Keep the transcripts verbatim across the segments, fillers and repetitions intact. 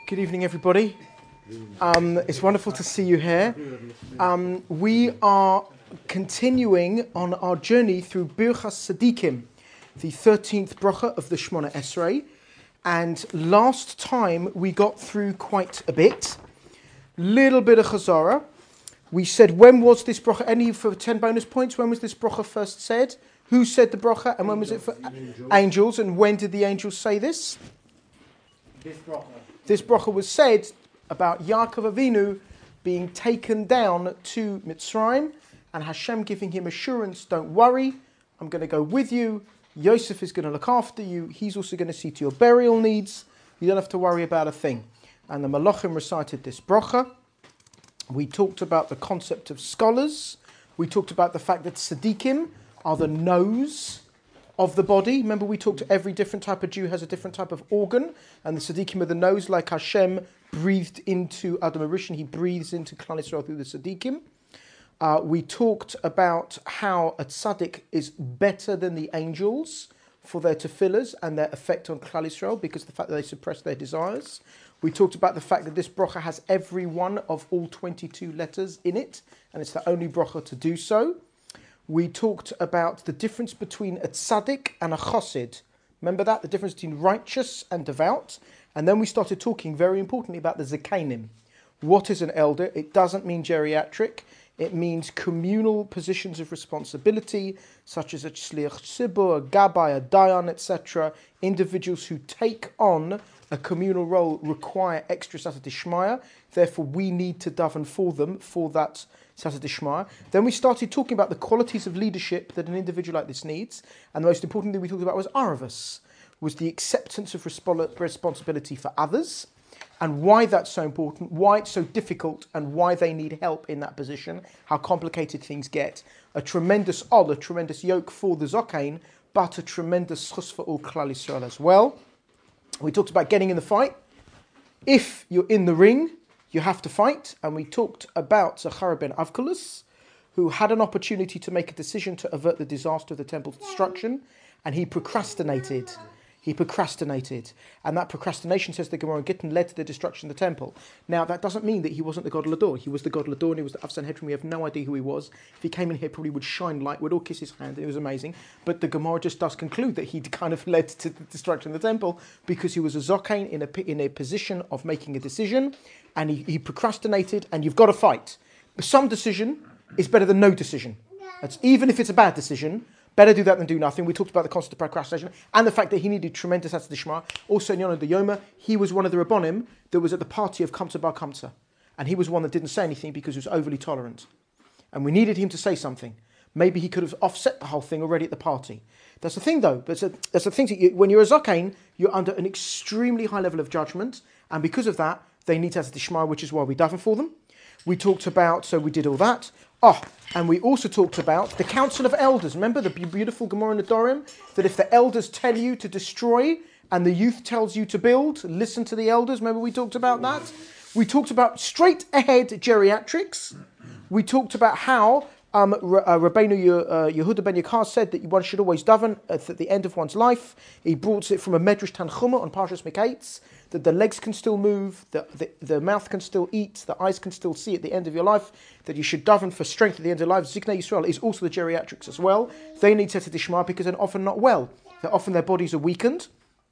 Good evening, everybody. Um, it's wonderful to see you here. Um, we are continuing on our journey through Birchas Tzadikim, the thirteenth bracha of the Shemona Esrei. And last time we got through quite a bit. Little bit of Chazara. We said, when was this bracha? Any for ten bonus points? When was this bracha first said? Who said the bracha? And when was it for angels? angels? And when did the angels say this? This bracha. This bracha was said about Yaakov Avinu being taken down to Mitzrayim and Hashem giving him assurance, don't worry, I'm going to go with you. Yosef is going to look after you. He's also going to see to your burial needs. You don't have to worry about a thing. And the Malachim recited this bracha. We talked about the concept of scholars. We talked about the fact that tzaddikim are the nose of the body. Remember, we talked to every different type of Jew has a different type of organ, and the tzaddikim are the nose, like Hashem breathed into Adam HaRishon, he breathes into Klal Yisrael through the tzaddikim. Uh, we talked about how a tzaddik is better than the angels for their tefillahs and their effect on Klal Yisrael because of the fact that they suppress their desires. We talked about the fact that this bracha has every one of all twenty-two letters in it, and it's the only bracha to do so. We talked about the difference between a tzaddik and a chassid. Remember that? The difference between righteous and devout. And then we started talking, very importantly, about the zekanim. What is an elder? It doesn't mean geriatric. It means communal positions of responsibility, such as a shliach tzibur, a gabbai, a dayan, et cetera. Individuals who take on a communal role require extra siyata d'shmaya. Therefore, we need to daven for them for that siyata d'shmaya. Then we started talking about the qualities of leadership that an individual like this needs. And the most important thing we talked about was aravus, was the acceptance of respo- responsibility for others, and why that's so important, why it's so difficult, and why they need help in that position, how complicated things get. A tremendous ol, a tremendous yoke for the zokain, but a tremendous chus for all Klal Yisrael as well. We talked about getting in the fight. If you're in the ring, you have to fight. And we talked about Zachariah ben Avkulus, who had an opportunity to make a decision to avert the disaster of the temple's destruction, and he procrastinated. He procrastinated. And that procrastination, says the Gemara in Gittin, led to the destruction of the temple. Now, that doesn't mean that he wasn't the God Lador. He was the God Lador, and he was the Av Sanhedrin. We have no idea who he was. If he came in here, probably would shine light, would all kiss his hand, and it was amazing. But the Gemara just does conclude that he kind of led to the destruction of the temple because he was a Zokain in a, in a position of making a decision, and he, he procrastinated, and you've got to fight. But some decision is better than no decision. That's, even if it's a bad decision, better do that than do nothing. We talked about the concept of procrastination and the fact that he needed tremendous siyata d'shmaya. Also in Yonah the Yoma, he was one of the Rabbonim that was at the party of Kamsa Bar Kamsa. And he was one that didn't say anything because he was overly tolerant. And we needed him to say something. Maybe he could have offset the whole thing already at the party. That's the thing though. That's, a, that's the thing. That you, when you're a Zokain, you're under an extremely high level of judgment. And because of that, they need siyata d'shmaya, which is why we daven for them. We talked about, so we did all that. Oh, and we also talked about the Council of Elders. Remember the beautiful Gemara in Nedarim? That if the elders tell you to destroy and the youth tells you to build, listen to the elders. Remember we talked about that? We talked about straight ahead geriatrics. We talked about how um, uh, Rabbeinu uh, Yehuda ben Yakar said that one should always daven at the end of one's life. He brought it from a Medrash Tanchuma on Parshas Miketz, that the legs can still move, the, the, the mouth can still eat, the eyes can still see at the end of your life, that you should daven for strength at the end of life. Ziknei Yisrael is also the geriatrics as well. They need siyata d'shmaya because they're often not well. They're often their bodies are weakened.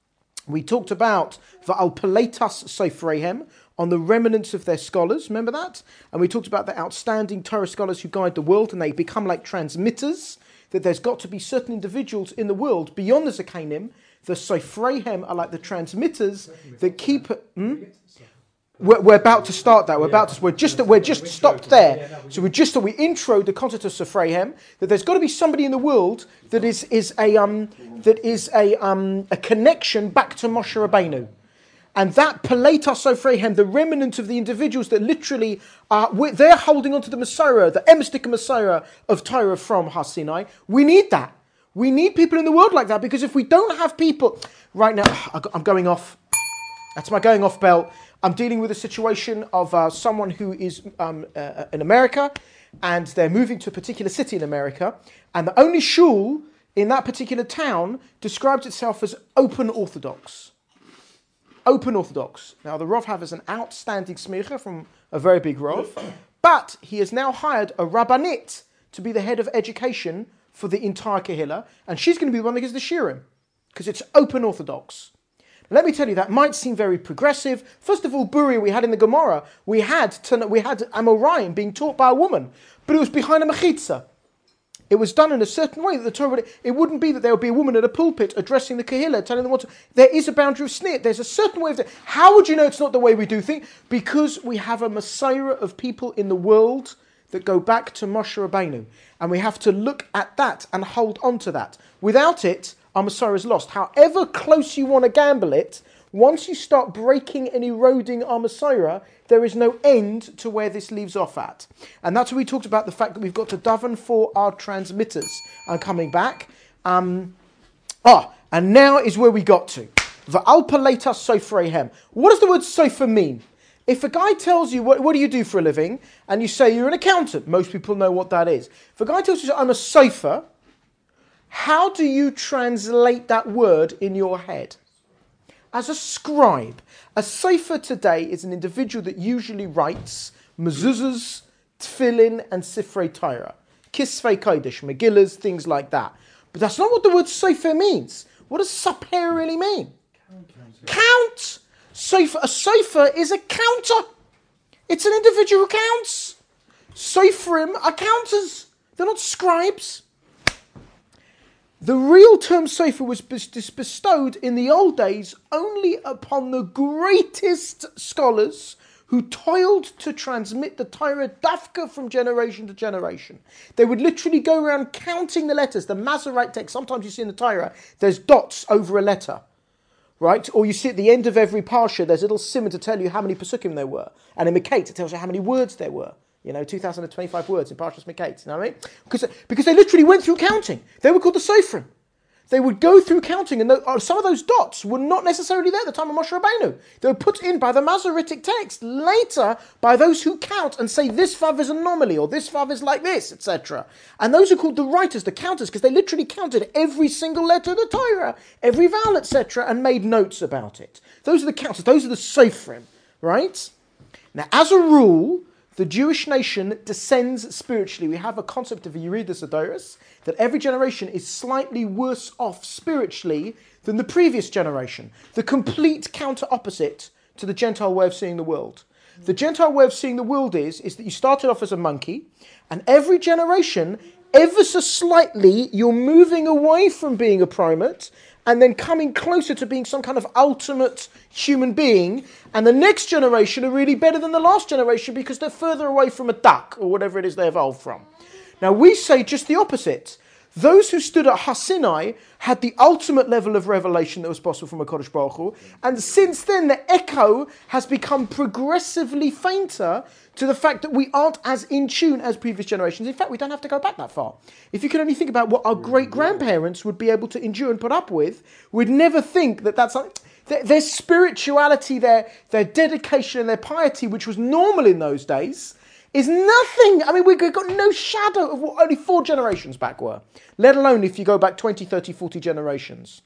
We talked about Va'al Peletas Sofreihem, on the remnants of their scholars, remember that? And we talked about the outstanding Torah scholars who guide the world and they become like transmitters, that there's got to be certain individuals in the world beyond the Zekanim. The Sofreihem are like the transmitters that keep... Hmm? We're, we're about to start that. We're about to. We're just. We're just stopped there. So we just. We intro the concept of Sofreihem, that there's got to be somebody in the world that is is a um that is a um a connection back to Moshe Rabbeinu, and that Peleta Sofreihem, the remnant of the individuals that literally are they're holding on to the Messiah, the Emstik Messiah of Torah from Har Sinai. We need that. We need people in the world like that because if we don't have people right now, I'm going off. That's my going off belt. I'm dealing with a situation of uh, someone who is um, uh, in America and they're moving to a particular city in America, and the only shul in that particular town describes itself as open Orthodox. open Orthodox. Now, the Rav has an outstanding smicha from a very big Rav, but he has now hired a Rabbanit to be the head of education for the entire Kehillah, and she's going to be the one that gives the shirim, because it's open Orthodox. Let me tell you, that might seem very progressive. First of all, Buri, we had in the Gemara, we had we had Amoraim being taught by a woman, but it was behind a mechitza. It was done in a certain way that the Torah would, it wouldn't be that there would be a woman at a pulpit addressing the Kehillah, telling them what to, there is a boundary of snit. There's a certain way of it. How would you know it's not the way we do things? Because we have a Messiah of people in the world that go back to Moshe Rabbeinu. And we have to look at that and hold on to that. Without it, our Messiah is lost. However close you want to gamble it, once you start breaking and eroding our Messiah, there is no end to where this leaves off at. And that's what we talked about, the fact that we've got to daven for our transmitters. I'm coming back. Um, ah, and now is where we got to. V'al paleta sofreihem. What does the word sofer mean? If a guy tells you, what, what do you do for a living? And you say you're an accountant. Most people know what that is. If a guy tells you, I'm a sofer, how do you translate that word in your head? As a scribe. A sofer today is an individual that usually writes mezuzahs, tefillin, and sifrei Torah. Kisvei kodesh, megillas, things like that. But that's not what the word sofer means. What does saper really mean? Count. Count. Sofer, a sofer is a counter. It's an individual who counts. Soferim are counters. They're not scribes. The real term sofer was bestowed in the old days only upon the greatest scholars who toiled to transmit the Torah dafka from generation to generation. They would literally go around counting the letters. The Masoret text, sometimes you see in the Torah, there's dots over a letter. Right? Or you see at the end of every parsha, there's a little simon to tell you how many pesukim there were. And in Mikate, it tells you how many words there were. You know, two thousand twenty-five words in Parshas Mikate. You know what I mean? Because, because they literally went through counting. They were called the Sofrim. They would go through counting, and the, some of those dots were not necessarily there at the time of Moshe Rabbeinu. They were put in by the Masoretic text later by those who count and say this vav is an anomaly, or this vav is like this, et cetera. And those are called the writers, the counters, because they literally counted every single letter of the Torah, every vowel, et cetera, and made notes about it. Those are the counters. Those are the Sofrim, right? Now, as a rule, the Jewish nation descends spiritually. We have a concept of Yeridus Adoros, that every generation is slightly worse off spiritually than the previous generation. The complete counter opposite to the Gentile way of seeing the world. The Gentile way of seeing the world is, is that you started off as a monkey, and every generation, ever so slightly, you're moving away from being a primate, and then coming closer to being some kind of ultimate human being, and the next generation are really better than the last generation because they're further away from a duck, or whatever it is they evolved from. Now we say just the opposite. Those who stood at Har Sinai had the ultimate level of revelation that was possible from a Kodesh Baruch Hu, and since then the echo has become progressively fainter to the fact that we aren't as in tune as previous generations. In fact, we don't have to go back that far. If you can only think about what our great-grandparents would be able to endure and put up with, we'd never think that that's something. Their, their spirituality, their, their dedication and their piety, which was normal in those days, is nothing. I mean, we've got no shadow of what only four generations back were, let alone if you go back twenty, thirty, forty generations.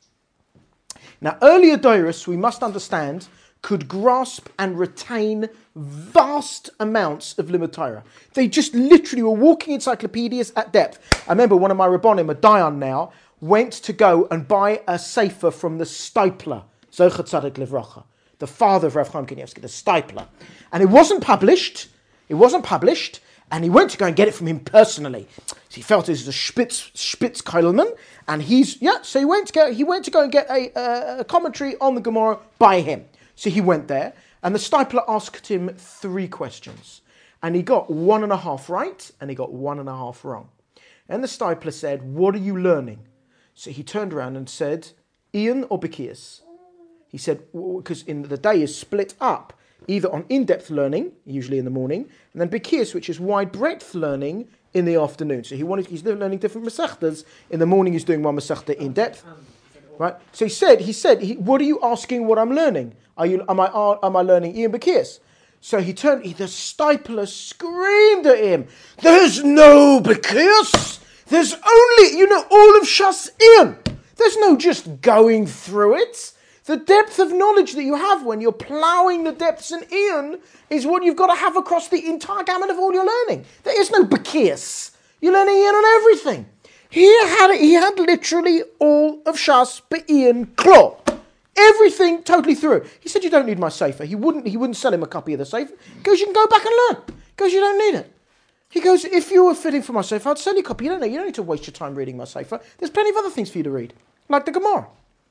Now, earlier Doros, we must understand, could grasp and retain vast amounts of Limud Torah. They just literally were walking encyclopedias at depth. I remember one of my Rabbonim, a Dayan now, went to go and buy a sefer from the Stipler, Zocher Tzadik Livracha, the father of Rav Chaim Kanievsky, the Stipler. And it wasn't published, it wasn't published, and he went to go and get it from him personally. So he felt it was a Spitz, Spitz Keilman, and he's, yeah, so he went to go, he went to go and get a, a, a commentary on the Gemara by him. So he went there, and the Stipler asked him three questions. And he got one and a half right, and he got one and a half wrong. And the Stipler said, what are you learning? So he turned around and said, Ian or Bekias? He said, because in the day is split up, either on in-depth learning, usually in the morning, and then Bekias, which is wide-breadth learning, in the afternoon. So he wanted, he's learning different Masechtas. In the morning he's doing one Masechta in-depth. Right? So he said, he said, he, what are you asking what I'm learning? Are you, am I, am I learning Ian Bekias? So he turned, he, the Stipler screamed at him, there's no Bekias! There's only, you know, all of Shas Ian! There's no just going through it. The depth of knowledge that you have when you're ploughing the depths in Ian is what you've got to have across the entire gamut of all your learning. There is no Bekias. You're learning Ian on everything. He had he had literally all of Shas Be'ian Klo. Everything totally through. He said, you don't need my Sefer. He wouldn't, he wouldn't sell him a copy of the Sefer. He goes, you can go back and learn. He goes, you don't need it. He goes, if you were fitting for my Sefer, I'd sell you a copy. You don't know. You don't need to waste your time reading my Sefer. There's plenty of other things for you to read, like the Gemara.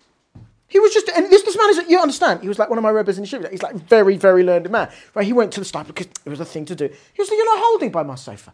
He was just, and this, this man is, you understand, he was like one of my rebbes in the Shiva. He's like very, very learned man. Right? He went to the stipend because it was a thing to do. He was like, you're not holding by my Sefer.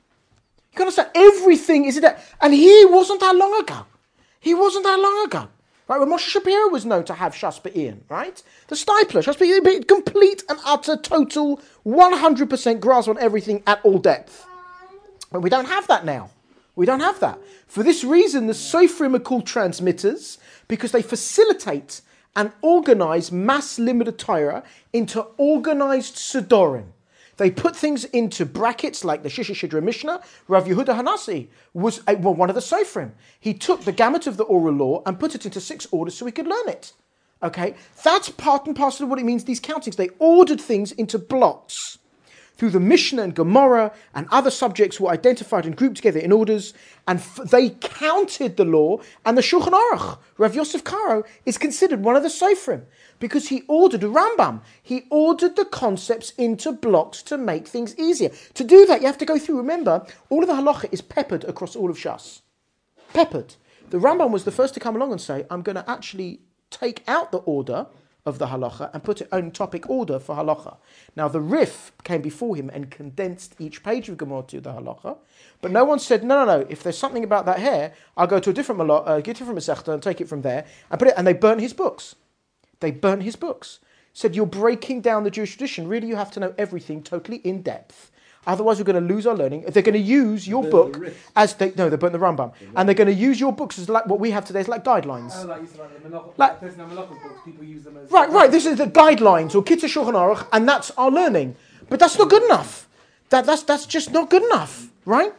You can understand, everything is there. And he wasn't that long ago. He wasn't that long ago. Right, when Moshe Shapiro was known to have Shas Be'ian, right? The Stipler, Shas Be'ian, complete and utter, total, one hundred percent grasp on everything at all depth. But we don't have that now. We don't have that. For this reason, the Sofrim are called transmitters, because they facilitate and organize mass limited Torah into organized Sidorim. They put things into brackets like the Shisha Shidra Mishnah. Rav Yehuda Hanasi was a, well, one of the Sofrim. He took the gamut of the oral law and put it into six orders so he could learn it. Okay, that's part and parcel of what it means, these countings. They ordered things into blocks. Through the Mishnah and Gemara and other subjects were identified and grouped together in orders, and f- they counted the law. And the Shulchan Aruch, Rav Yosef Karo, is considered one of the Sofrim because he ordered a Rambam. He ordered the concepts into blocks to make things easier. To do that, you have to go through. Remember, all of the halacha is peppered across all of Shas. Peppered. The Rambam was the first to come along and say, I'm going to actually take out the order of the halacha and put it in topic order for halacha. Now the Rif came before him and condensed each page of Gemara to the halacha, but no one said, no, no, no, if there's something about that hair, I'll go to a different malo- uh, get it from a Masechta and take it from there and put it, and they burnt his books. They burnt his books. Said, you're breaking down the Jewish tradition. Really, you have to know everything totally in depth. Otherwise, we're going to lose our learning. They're going to use your book the as they no, they burnt the Rambam, yeah. And they're going to use your books as like what we have today as like guidelines. Oh, like you said, like the Menachos, like, there's no Menachos books. People use them as right, right. This is the guidelines or Kitzur Shulchan Aruch, and that's our learning. But that's not good enough. That that's that's just not good enough, right?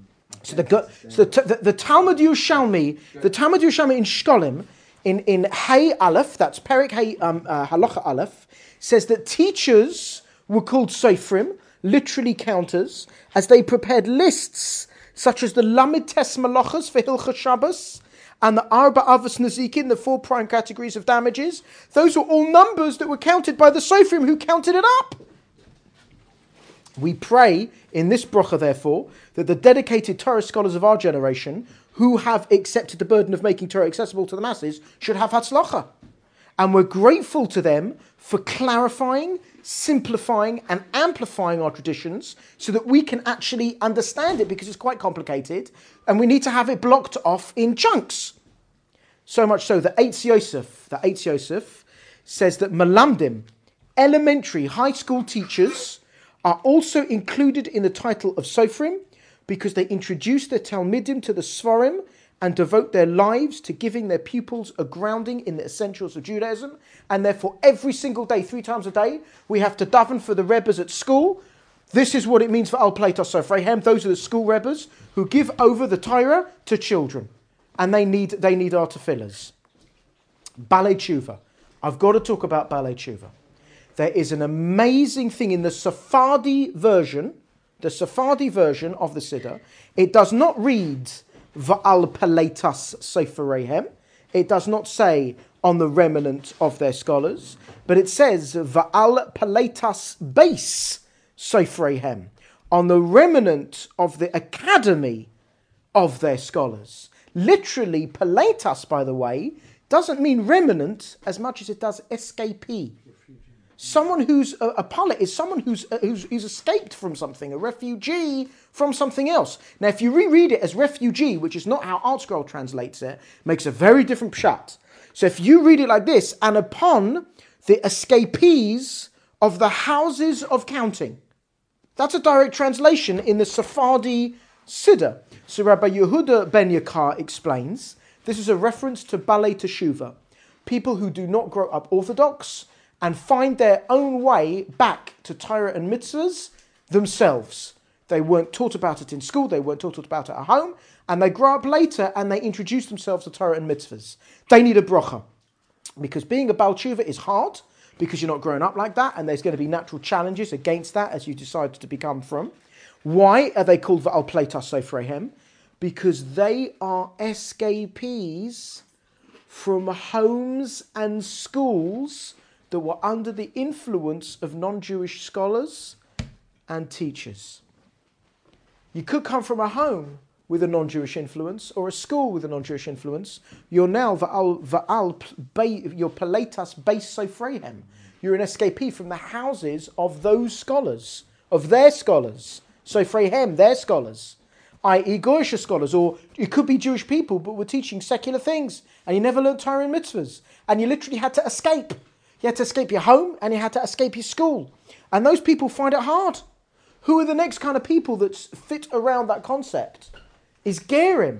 So the so the, the, the Talmud Yerushalmi, the Talmud Yerushalmi in Shkolim, in in Hay Aleph, that's Perik Hay um, uh, Halacha Aleph, says that teachers were called Sofrim, literally counters, as they prepared lists such as the Lamed Tes Malachas for Hilchot Shabbos and the Arba Avos Nezikin, the four prime categories of damages. Those were all numbers that were counted by the Sofrim who counted it up. We pray in this bracha, therefore, that the dedicated Torah scholars of our generation who have accepted the burden of making Torah accessible to the masses should have Hatzlacha. And we're grateful to them for clarifying, simplifying and amplifying our traditions so that we can actually understand it, because it's quite complicated and we need to have it blocked off in chunks. So much so that Eitz Yosef, the Eitz Yosef says that Malamdim, elementary high school teachers, are also included in the title of Sofrim because they introduce their Talmidim to the Svarim and devote their lives to giving their pupils a grounding in the essentials of Judaism. And therefore, every single day, three times a day, we have to daven for the Rebbes at school. This is what it means for Al Pleitos Sofreihem. Those are the school Rebbes who give over the Torah to children. And they need they need our tefillahs. Balei Tshuva. I've got to talk about Balei Tshuva. There is an amazing thing in the Sephardi version, the Sephardi version of the Siddur. It does not read Va'al Peletas Sofreihem. It does not say on the remnant of their scholars, but it says Va'al Peletas Beis Sofreihem, on the remnant of the academy of their scholars. Literally, Peletas, by the way, doesn't mean remnant as much as it does escapee. Someone who's a, a palet is someone who's, uh, who's who's escaped from something, a refugee from something else. Now, if you reread it as refugee, which is not how ArtScroll translates it, makes a very different pshat. So if you read it like this, and upon the escapees of the houses of counting, that's a direct translation in the Sephardi Siddur. So Rabbi Yehuda ben Yakar explains, this is a reference to Balei Teshuvah, people who do not grow up Orthodox and find their own way back to Torah and mitzvahs themselves. They weren't taught about it in school, they weren't taught about it at home, and they grow up later and they introduce themselves to Torah and mitzvahs. They need a bracha. because being a Baal Tshuva is hard, because you're not grown up like that, and there's going to be natural challenges against that as you decide to become from. Why are they called Va'al Pleitas Sofreihem? Because they are escapees from homes and schools that were under the influence of non-Jewish scholars and teachers. You could come from a home with a non-Jewish influence or a school with a non-Jewish influence. You're now Va'al, Va'al, you're Pleitas Beis Sofreihem. You're an escapee from the houses of those scholars, of their scholars. Sofreihem, their scholars, that is. Goyish scholars, or it could be Jewish people, but were teaching secular things, and you never learned Torah and mitzvahs, and you literally had to escape. You had to escape your home, and you had to escape your school. And those people find it hard. Who are the next kind of people that fit around that concept? Is Gerim.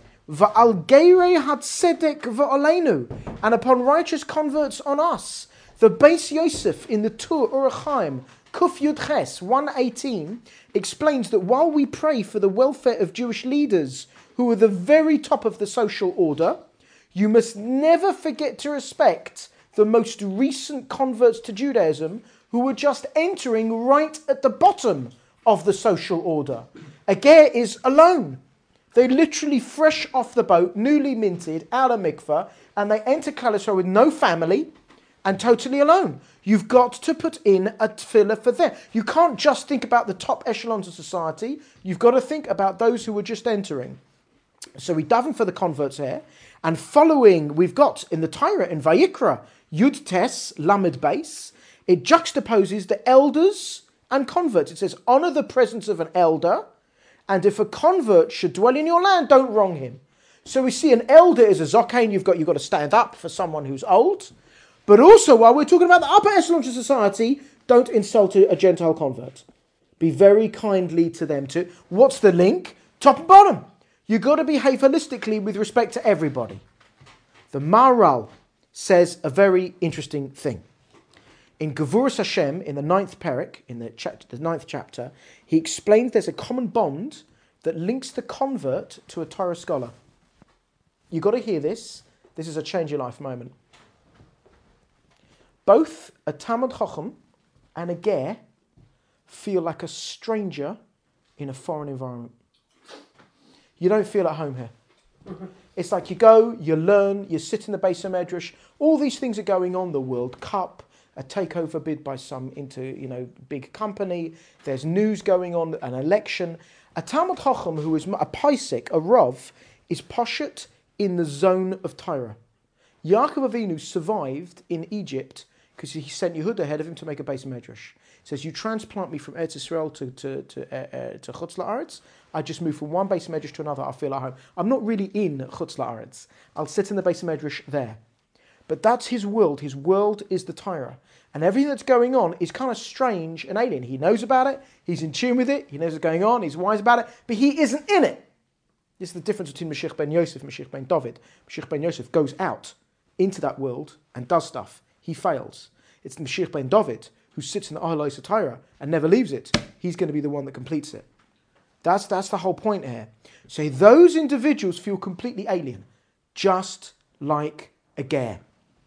Va'al Geirei Hatzedek va'aleinu, and upon righteous converts on us. The Beis Yosef in the Tur Orach Chaim, Kuf Yud Ches one eighteen, explains that while we pray for the welfare of Jewish leaders who are the very top of the social order, you must never forget to respect the most recent converts to Judaism who were just entering right at the bottom of the social order. A ger is alone. They're literally fresh off the boat, newly minted, out of mikveh, and they enter Klal Yisrael with no family and totally alone. You've got to put in a tefillah for them. You can't just think about the top echelons of society. You've got to think about those who were just entering. So we daven for the converts here. And following, we've got in the Torah, in Vayikra, Yud Tes, Lamed Beis, it juxtaposes the elders and converts. It says, honor the presence of an elder, and if a convert should dwell in your land, don't wrong him. So we see an elder is a zokain. You've got, you've got to stand up for someone who's old. But also, while we're talking about the upper echelons of society, don't insult a, a Gentile convert. Be very kindly to them too. What's the link? Top and bottom. You've got to behave holistically with respect to everybody. The Maharal says a very interesting thing. In Gevuras Hashem, in the ninth parak, in the, chapter, the ninth chapter, he explains there's a common bond that links the convert to a Torah scholar. You've got to hear this. This is a change your life moment. Both a Talmud Chacham and a ger feel like a stranger in a foreign environment. You don't feel at home here. It's like you go, you learn, you sit in the Beis HaMedrash, all these things are going on, the World Cup, a takeover bid by some into, you know, big company, there's news going on, an election. A Talmud Chacham who is a Paisik, a Rav, is poshet in the zone of Torah. Yaakov Avinu survived in Egypt because he sent Yehuda ahead of him to make a Beis HaMedrash. He says, you transplant me from Eretz Yisrael to to to, uh, uh, to Chutz La'aretz, I just move from one Beis HaMedrash to another, I feel at home. I'm not really in Chutz La'aretz. I'll sit in the Beis HaMedrash there. But that's his world. His world is the Torah. And everything that's going on is kind of strange and alien. He knows about it, he's in tune with it, he knows what's going on, he's wise about it, but he isn't in it. This is the difference between Mashiach ben Yosef and Mashiach ben David. Mashiach ben Yosef goes out into that world and does stuff. He fails. It's Mashiach ben David who sits in the Ahalai Satira and never leaves it. He's going to be the one that completes it. That's, that's the whole point here. So those individuals feel completely alien, just like a ger.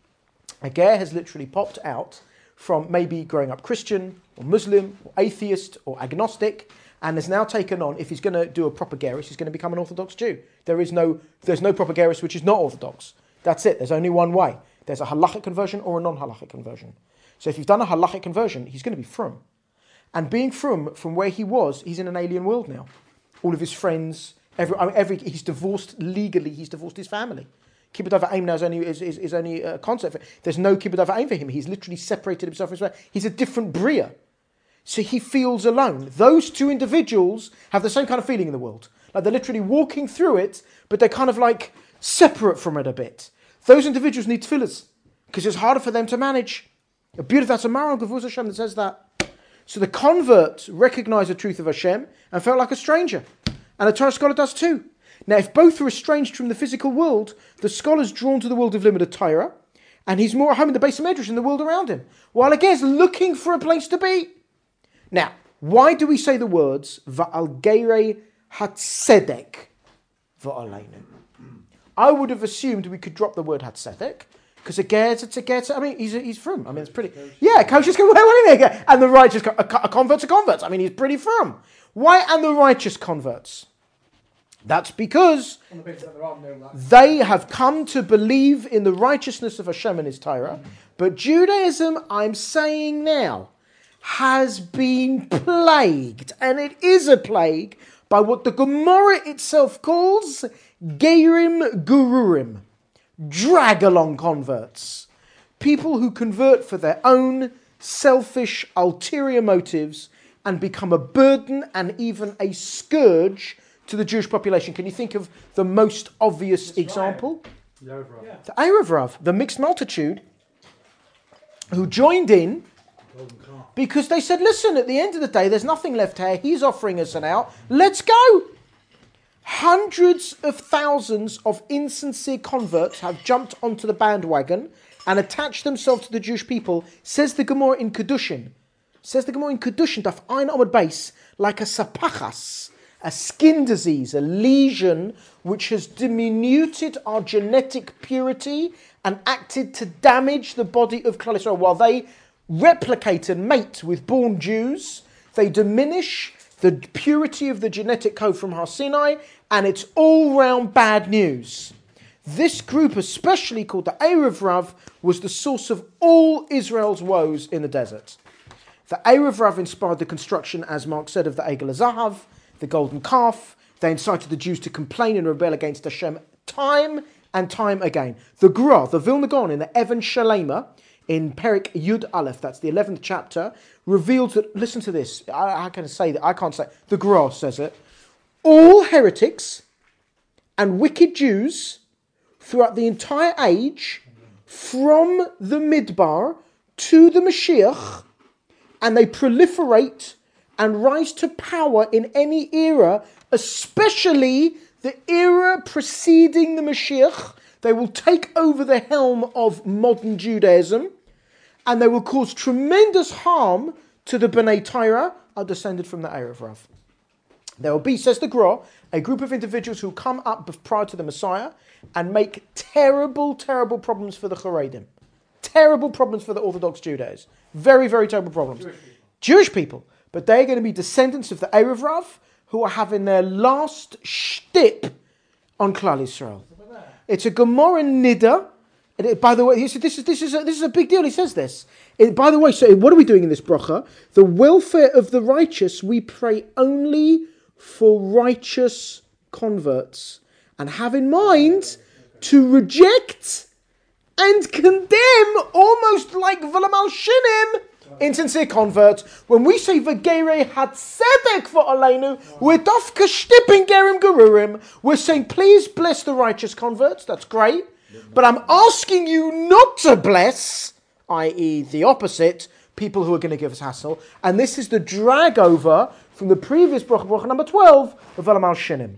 A ger has literally popped out from maybe growing up Christian or Muslim or atheist or agnostic, and has now taken on, if he's going to do a proper gerus, he's going to become an Orthodox Jew. There is no, there's no proper gerus which is not Orthodox. That's it. There's only one way. There's a halachic conversion or a non-halachic conversion. So if you've done a halachic conversion, he's going to be frum. And being frum, from where he was, he's in an alien world now. All of his friends, every, I mean, every he's divorced legally, he's divorced his family. Kibbud Av V'Aim now is only, is, is, is only a concept. There's no Kibbud Av V'Aim for him. He's literally separated himself from his family. He's a different Bria. So he feels alone. Those two individuals have the same kind of feeling in the world. Like they're literally walking through it, but they're kind of like separate from it a bit. Those individuals need tefillahs because it's harder for them to manage. A beautiful, that's a Maharal Gevuras Hashem that says that. So the convert recognized the truth of Hashem and felt like a stranger. And a Torah scholar does too. Now, if both are estranged from the physical world, the scholar's drawn to the world of limited Torah, and he's more at home in the Beis HaMedrash in the world around him, while again is looking for a place to be. Now, why do we say the words Va'al Geirei Hatzedek Va'aleinu? I would have assumed we could drop the word Hatzedek, Because a ger's a ger's. I mean, he's he's frum. I mean, it's pretty. Yeah, kosher's well, well, yeah, and the righteous a, a convert's a convert. I mean, he's pretty frum. Why and the righteous converts? That's because On the basis that there are no like, they have come to believe in the righteousness of Hashem and His Torah. But Judaism, I'm saying now, has been plagued, and it is a plague, by what the Gemara itself calls Gerim Gururim, drag-along converts. People who convert for their own selfish, ulterior motives and become a burden and even a scourge to the Jewish population. Can you think of the most obvious example? yeah. The Erev Rav, the mixed multitude, who joined in because they said, listen, at the end of the day, there's nothing left here. He's offering us an out. Let's go. Hundreds of thousands of insincere converts have jumped onto the bandwagon and attached themselves to the Jewish people, says the Gemara in Kedushin. Says the Gemara in Kedushin, Daf Ein Amud Beis, like a sapachas, a skin disease, a lesion which has diminuted our genetic purity and acted to damage the body of Klal Yisrael. While they replicate and mate with born Jews, they diminish the purity of the genetic code from Har Sinai, and it's all-round bad news. This group, especially called the Erev Rav, was the source of all Israel's woes in the desert. The Erev Rav inspired the construction, as Mark said, of the Egel HaZahav, the golden calf. They incited the Jews to complain and rebel against Hashem time and time again. The Gra, the Vilna Gaon in the Evan Shalema, in Perik Yud Aleph, that's the eleventh chapter, reveals that, listen to this, I, I can say that, I can't say, the Gra says it, all heretics and wicked Jews throughout the entire age, from the Midbar to the Mashiach, and they proliferate and rise to power in any era, especially the era preceding the Mashiach. They will take over the helm of modern Judaism, and they will cause tremendous harm to the Bnei Torah, are descended from the Erev Rav. There will be, says the Gra, a group of individuals who come up prior to the Messiah and make terrible, terrible problems for the Haredim. Terrible problems for the Orthodox Judaism. Very, very terrible problems. Jewish people. Jewish people. But they're going to be descendants of the Erev Rav who are having their last shtip on Klal Yisrael. It's a Gemara Nida. And it, by the way, he said, this is this is a, this is a big deal. He says this. It, by the way, so what are we doing in this bracha? The welfare of the righteous, we pray only for righteous converts, and have in mind to reject and condemn, almost like V'lam al Shinim, insincere converts. When we say V'gerei Hatzedek V'aleinu, we're dafka shtipping Gerim Gerurim. We're saying, please bless the righteous converts. That's great. But I'm asking you not to bless, that is the opposite, people who are going to give us hassle. And this is the drag over from the previous bracha, bracha number twelve, of V'lam al Shinim.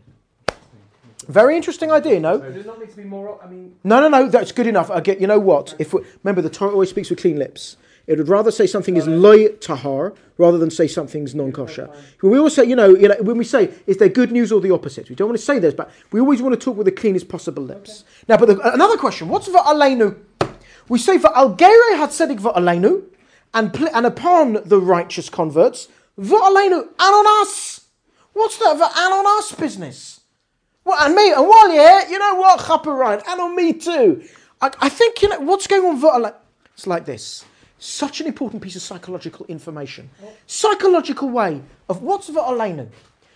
Very interesting idea, no? Does it not need to be more, I mean... No, no, no, that's good enough. I get, you know what? If we, remember, the Torah always speaks with clean lips. It would rather say something is loy tahar rather than say something's non-kosher. When we always say, you know, you know, when we say, is there good news or the opposite? We don't want to say this, but we always want to talk with the cleanest possible lips. Okay. Now, but the, another question, what's va'aleinu? We say va'algerei hatzedik va'aleinu, and and upon the righteous converts, va'aleinu, and on us. What's that va'an on us business? Well, and me, and while you're here, you know what, Chapper Ryan, and on me too. I, I think, you know, what's going on va'aleinu? It's like this. Such an important piece of psychological information. Psychological way of what's va'aleinu.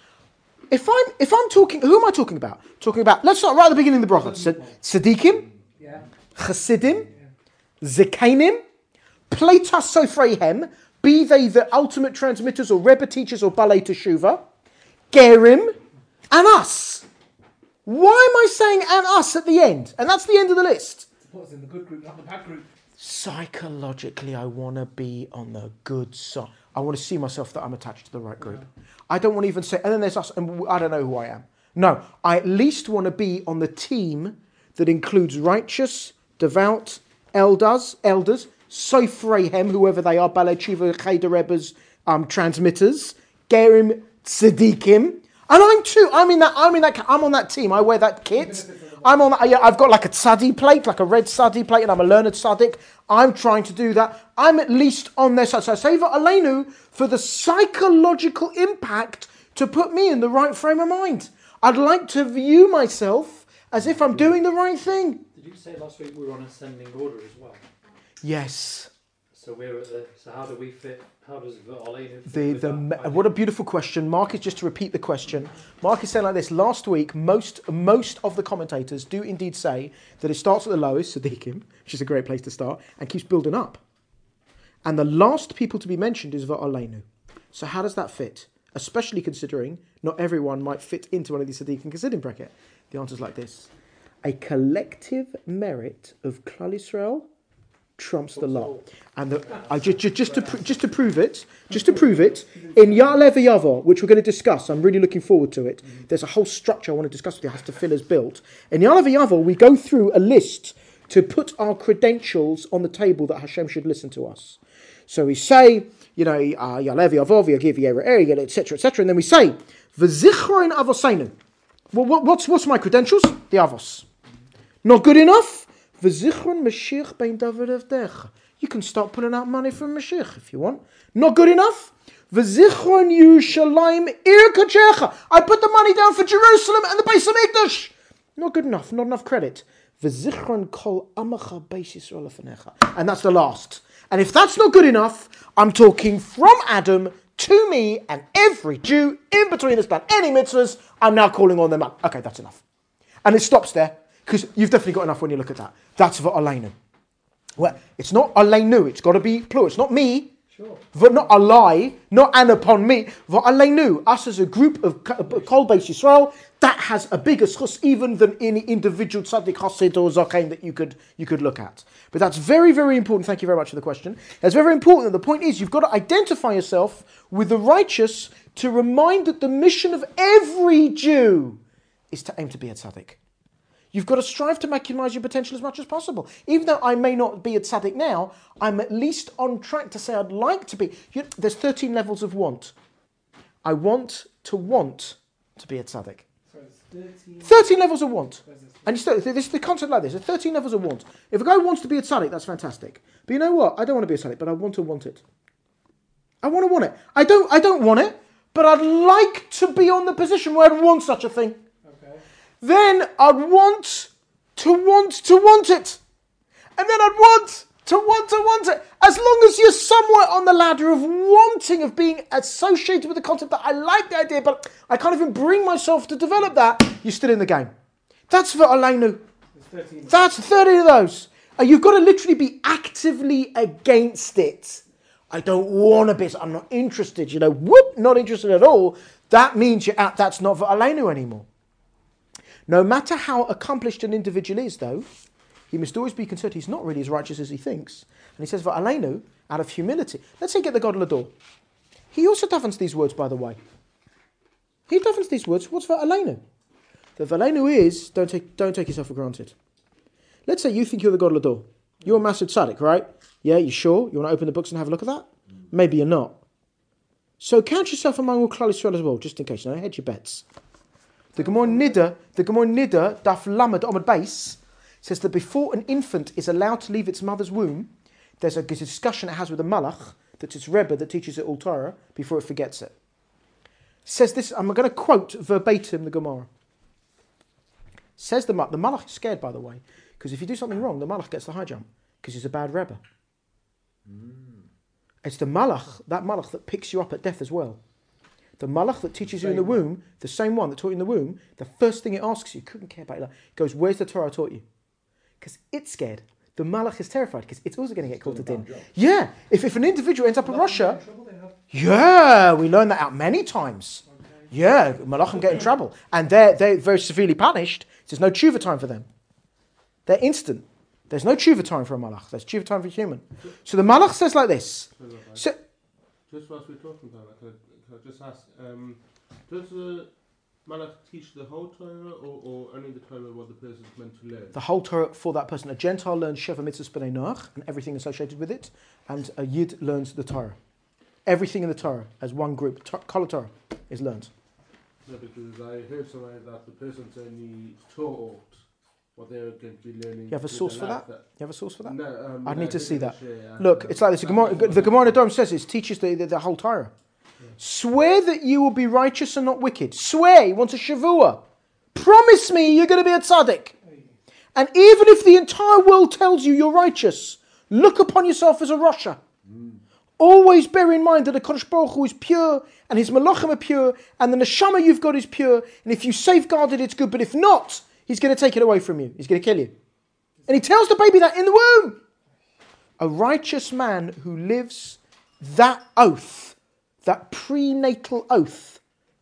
If I'm if I'm talking, who am I talking about? Talking about, let's start right at the beginning of the bracha. Tzadikim, Yeah. Chasidim, Zekanim, Pleta Sofreihem, be they the ultimate transmitters or Rebbe teachers or Balei Teshuvah, Gerim, and us. Why am I saying and us at the end? And that's the end of the list. To put us in the good group, not the bad group. Psychologically, I want to be on the good side. I want to see myself that I'm attached to the right group. Yeah. I don't want to even say, and then there's us, and I don't know who I am. No, I at least want to be on the team that includes righteous, devout, elders, elders, Sofreihem, whoever they are, Balei Tshuva, Cheder Rebbe's um, transmitters, Gerim Tzadikim. And I'm too. I'm in that. I'm in that. I'm on that team. I wear that kit. I'm on that. Yeah, I've got like a tzaddi plate, like a red tzaddi plate, and I'm a learned tzaddik. I'm trying to do that. I'm at least on their side. So I say Aleinu for the psychological impact to put me in the right frame of mind. I'd like to view myself as if I'm doing the right thing. Did you say last week we were on ascending order as well? Yes. So we're at the. So how do we fit? How does Aleinu fit The, with the, that idea? what a beautiful question. Mark is, just to repeat the question, Mark is saying like this. Last week, most most of the commentators do indeed say that it starts at the lowest, Sadiqim, which is a great place to start, and keeps building up. And the last people to be mentioned is Va'aleinu. So how does that fit? Especially considering not everyone might fit into one of these Sadiqim Chassidim bracket. The answer is like this. A collective merit of Klal Yisrael trumps the lot, and the, I just, just just to pr- just to prove it, just to prove it, in Ya'aleh V'Yavo, which we're going to discuss, I'm really looking forward to it. There's a whole structure I want to discuss with you, has to fill as built. In Ya'aleh V'Yavo, we go through a list to put our credentials on the table that Hashem should listen to us. So we say, you know, uh, Ya'aleh V'Yavo, V'Yagiv Yera'er, et cetera, et cetera, and then we say, V'zichron Avoseinu. Well, what, what's what's my credentials? The Avos. Not good enough? V'zichron Mashiach bein David avdecha. You can start pulling out money from Mashiach if you want. Not good enough? V'zichron Yerushalayim ir kachecha. I put the money down for Jerusalem and the Beis Hamikdash. Not good enough. Not enough credit. V'zichron kol amacha beis Yisrael lefanecha. And that's the last. And if that's not good enough, I'm talking from Adam to me and every Jew in between us done any mitzvahs. I'm now calling on them up. Okay, that's enough. And it stops there. Because you've definitely got enough when you look at that. That's Va'aleinu. Well, it's not Aleinu. It's got to be plural. It's not me. Sure. V- not Alai. Not an upon me. Va'aleinu. Us as a group of Kol Beis Yisrael, that has a bigger schus even than any individual tzaddik, chassid or zaken that you could you could look at. But that's very, very important. Thank you very much for the question. That's very important. The point is you've got to identify yourself with the righteous to remind that the mission of every Jew is to aim to be a tzaddik. You've got to strive to maximize your potential as much as possible. Even though I may not be a tzaddik now, I'm at least on track to say I'd like to be. You know, there's thirteen levels of want. I want to want to be a tzaddik. So it's thirteen. thirteen levels of want. Where's this? And you still, this is the concept like this. There's thirteen levels of want. If a guy wants to be a tzaddik, that's fantastic. But you know what? I don't want to be a tzaddik, but I want to want it. I want to want it. I don't, I don't want it, but I'd like to be on the position where I'd want such a thing. Then I'd want to want to want it. And then I'd want to want to want it. As long as you're somewhere on the ladder of wanting, of being associated with the concept that I like the idea, but I can't even bring myself to develop that, you're still in the game. That's Va'aleinu. That's thirty of those. And you've got to literally be actively against it. I don't want to be, I'm not interested, you know, whoop, not interested at all. That means you're out, that's not Va'aleinu anymore. No matter how accomplished an individual is, though, he must always be concerned he's not really as righteous as he thinks. And he says, Va'aleinu, out of humility. Let's say get the God Lador. He also davens these words, by the way. He davens these words. What's Va'aleinu? The Va'aleinu is, don't take, don't take yourself for granted. Let's say you think you're the God Lador. You're a massive tzaddik, right? Yeah, you sure? You want to open the books and have a look at that? Maybe you're not. So count yourself among all Klal Yisrael as well, just in case. You know, hedge your bets. The Gemara Nida, the Gemara Nida, Daf Lamed Omid Beis, says that before an infant is allowed to leave its mother's womb, there's a discussion it has with a malach, that's its Rebbe that teaches it all Torah, before it forgets it. Says this, I'm going to quote verbatim the Gemara. Says the malach, the malach is scared, by the way, because if you do something wrong, the malach gets the high jump, because he's a bad Rebbe. Mm. It's the malach, that malach that picks you up at death as well. The malach that teaches you in the womb, the same one that taught you in the womb, the first thing it asks you, couldn't care about it, goes, where's the Torah I taught you? Because it's scared. The malach is terrified because it's also going to get caught at din. Yeah, if, if an individual ends up in Russia, yeah, we learned that out many times. Yeah, malachim get in trouble. And they're, they're very severely punished. There's no tshuva time for them. They're instant. There's no tshuva time for a malach. There's tshuva time for a human. So the malach says like this. So, just whilst we're talking about that, can I, can I just ask, um, does the malach teach the whole Torah or, or only the Torah what the person is meant to learn? The whole Torah for that person. A Gentile learns Sheva Mitzvahs B'nai Noach and everything associated with it, and a Yid learns the Torah. Everything in the Torah as one group. Kol Torah is learned. No, because I heard somewhere that the person's only taught what they're going to be learning. You have a with source the for lab that? You have a source for that? No, um, I'd no, need to I see didn't that. share, Look, um, it's like this. The that Gemara, was the Gemara one- Dome says it teaches the, the, the whole Torah. Swear that you will be righteous and not wicked. Swear. He wants a shavua. Promise me you're going to be a tzaddik. And even if the entire world tells you you're righteous, look upon yourself as a Rasha. Always bear in mind that the Kodesh Baruch Hu is pure and his malachim are pure and the neshama you've got is pure. And if you safeguard it, it's good. But if not, he's going to take it away from you. He's going to kill you. And he tells the baby that in the womb. A righteous man who lives that oath, that prenatal oath,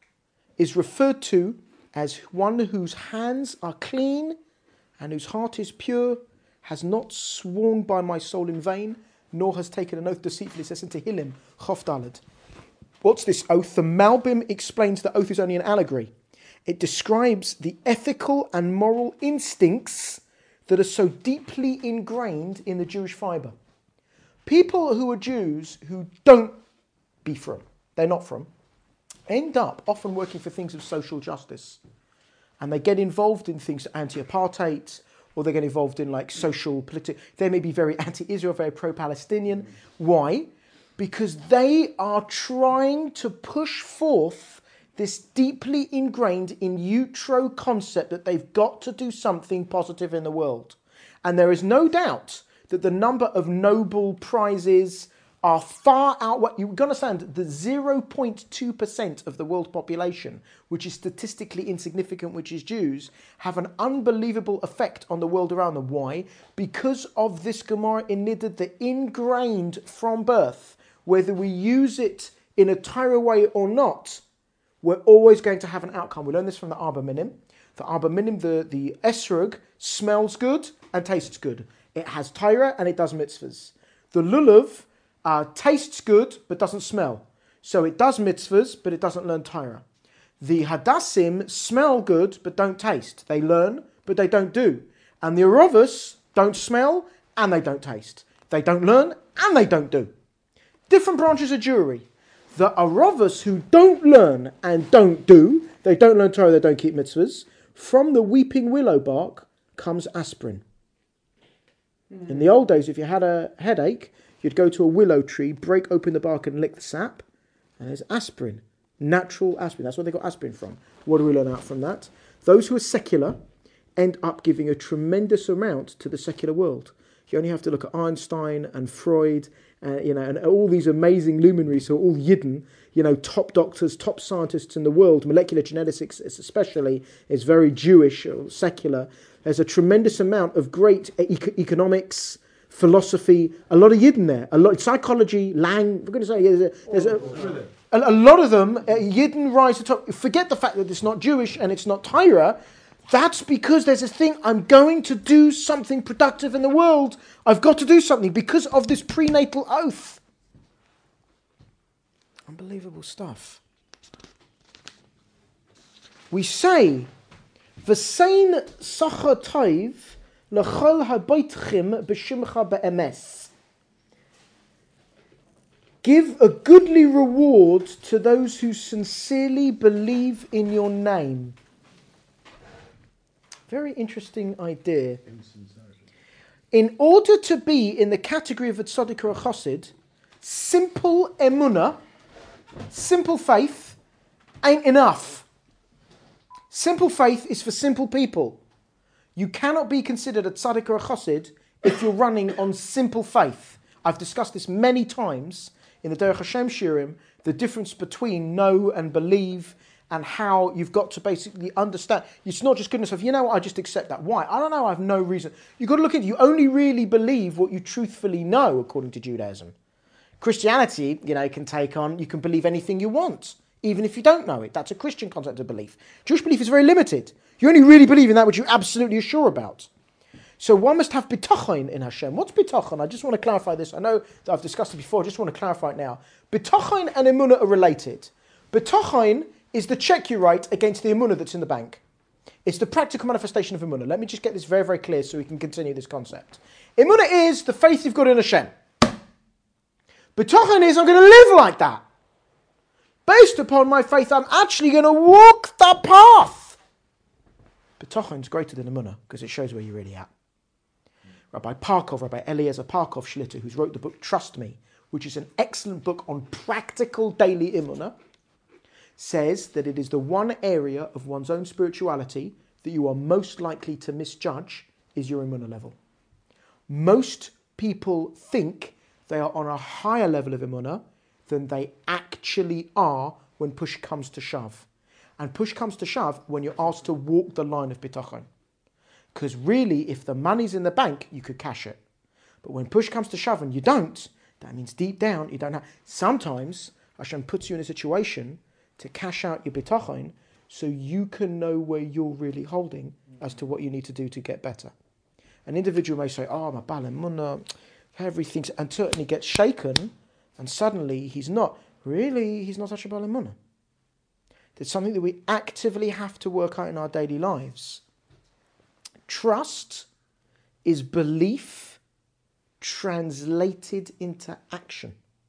is referred to as one whose hands are clean and whose heart is pure, has not sworn by my soul in vain, nor has taken an oath deceitfully. It says in Tehillim, Chof Daled. What's this oath? The Malbim explains the oath is only an allegory. It describes the ethical and moral instincts that are so deeply ingrained in the Jewish fibre. People who are Jews who don't be from, they're not from, end up often working for things of social justice. And they get involved in things anti-apartheid, or they get involved in like social, political, they may be very anti-Israel, very pro-Palestinian. Why? Because they are trying to push forth this deeply ingrained in utero concept that they've got to do something positive in the world. And there is no doubt that the number of Nobel Prizes are far out. What you've got to understand, the zero point two percent of the world population, which is statistically insignificant, which is Jews, have an unbelievable effect on the world around them. Why? Because of this Gemara in Niddah, the ingrained from birth, whether we use it in a Torah way or not, we're always going to have an outcome. We learn this from the Arba Minim. The Arba Minim, the, the esrog, smells good and tastes good. It has Torah and it does mitzvahs. The lulav uh, tastes good but doesn't smell. So it does mitzvahs but it doesn't learn Torah. The hadassim smell good but don't taste. They learn but they don't do. And the arovas don't smell and they don't taste. They don't learn and they don't do. Different branches of Jewry. The arovas who don't learn and don't do, they don't learn Torah, they don't keep mitzvahs, from the weeping willow bark comes aspirin. Mm. In the old days, if you had a headache, you'd go to a willow tree, break open the bark and lick the sap, and there's aspirin. Natural aspirin. That's where they got aspirin from. What do we learn out from that? Those who are secular end up giving a tremendous amount to the secular world. You only have to look at Einstein and Freud, uh, you know, and all these amazing luminaries who are all Yidden, you know, top doctors, top scientists in the world. Molecular genetics, especially, is very Jewish or secular. There's a tremendous amount of great e- economics, philosophy, a lot of Yidden there, a lot psychology, Lang. We're going to say there's a, there's a, a, a lot of them. Uh, Yidden rise to top. Forget the fact that it's not Jewish and it's not Torah. That's because there's a thing, I'm going to do something productive in the world. I've got to do something because of this prenatal oath. Unbelievable stuff. We say, V'sein sacha taiv l'chol habaytchim b'shimcha be'emes. Give a goodly reward to those who sincerely believe in your name. Very interesting idea. In order to be in the category of a tzaddik or a chassid, simple emunah, simple faith, ain't enough. Simple faith is for simple people. You cannot be considered a tzaddik or a chassid if you're running on simple faith. I've discussed this many times in the Derech Hashem Shirim, the difference between know and believe, and how you've got to basically understand. It's not just goodness of, you know what, I just accept that. Why? I don't know, I have no reason. You've got to look into it. You only really believe what you truthfully know, according to Judaism. Christianity, you know, can take on, you can believe anything you want, even if you don't know it. That's a Christian concept of belief. Jewish belief is very limited. You only really believe in that which you absolutely are sure about. So one must have bitachon in Hashem. What's bitachon? I just want to clarify this. I know that I've discussed it before, I just want to clarify it now. Bitachon and emunah are related. Bitachon is the check you write against the emunah that's in the bank. It's the practical manifestation of emunah. Let me just get this very, very clear so we can continue this concept. Emunah is the faith you've got in Hashem. Bitachon is, I'm going to live like that. Based upon my faith, I'm actually going to walk the path. Bitachon is greater than emunah because it shows where you're really at. Rabbi Parkov, Rabbi Eliezer Parkov Schlitter, who's wrote the book Trust Me, which is an excellent book on practical daily emunah, says that it is the one area of one's own spirituality that you are most likely to misjudge is your emunah level. Most people think they are on a higher level of emunah than they actually are when push comes to shove. And push comes to shove when you're asked to walk the line of bitachon. Because really, if the money's in the bank, you could cash it. But when push comes to shove and you don't, that means deep down you don't have. Sometimes Hashem puts you in a situation to cash out your bitachon so you can know where you're really holding as to what you need to do to get better. An individual may say, oh, I'm a bal emunah, everything's, until he gets shaken, and suddenly he's not. Really, he's not such a bal emunah. There's something that we actively have to work out in our daily lives. Trust is belief translated into action.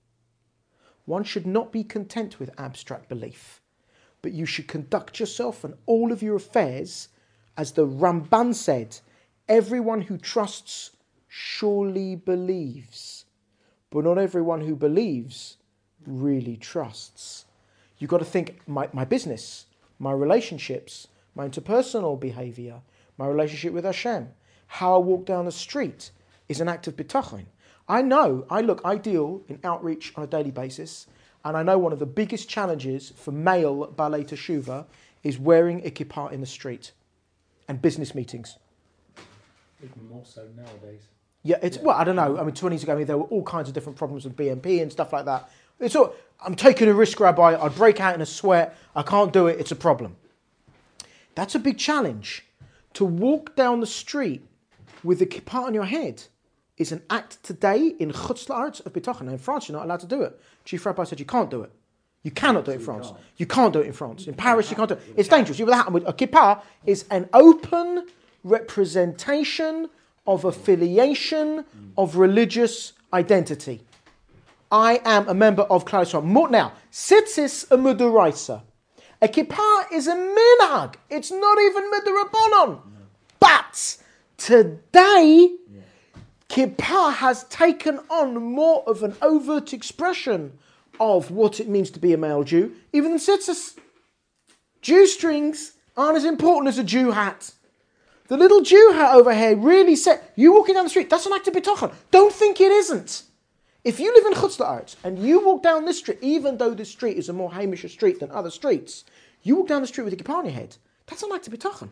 One should not be content with abstract belief, but you should conduct yourself and all of your affairs, as the Ramban said, everyone who trusts surely believes, but not everyone who believes really trusts. You've got to think, my, my business, my relationships, my interpersonal behavior, my relationship with Hashem, how I walk down the street is an act of bitachon. I know, I look, I deal in outreach on a daily basis, and I know one of the biggest challenges for male balei teshuvah is wearing a kippah in the street and business meetings. Even more so nowadays. Yeah, it's, Yeah. well, I don't know. I mean, twenty years ago, I mean, there were all kinds of different problems with B M P and stuff like that. It's all, I'm taking a risk, Rabbi. I'd break out in a sweat. I can't do it. It's a problem. That's a big challenge. To walk down the street with the kippah on your head is an act today in Chutz La'aretz of bitachon. In France, you're not allowed to do it. Chief Rabbi said you can't do it. You cannot do it in France. You can't do it in France. In Paris, you can't do it. It's dangerous. You with a hat. A kippah is an open representation of affiliation, of religious identity. I am a member of Klal Yisrael. More now, sitzis a muduraisa. A kippah is a minhag. It's not even midurabanon. But today, yeah. Kippah has taken on more of an overt expression of what it means to be a male Jew, even than tzitzis. Jew strings aren't as important as a Jew hat. The little Jew hat over here really said, you walking down the street, that's an act of bitachon. Don't think it isn't. If you live in Chutz La'aretz and you walk down this street, even though this street is a more Hamish street than other streets, you walk down the street with a kippah on your head, that's an act of bitachon.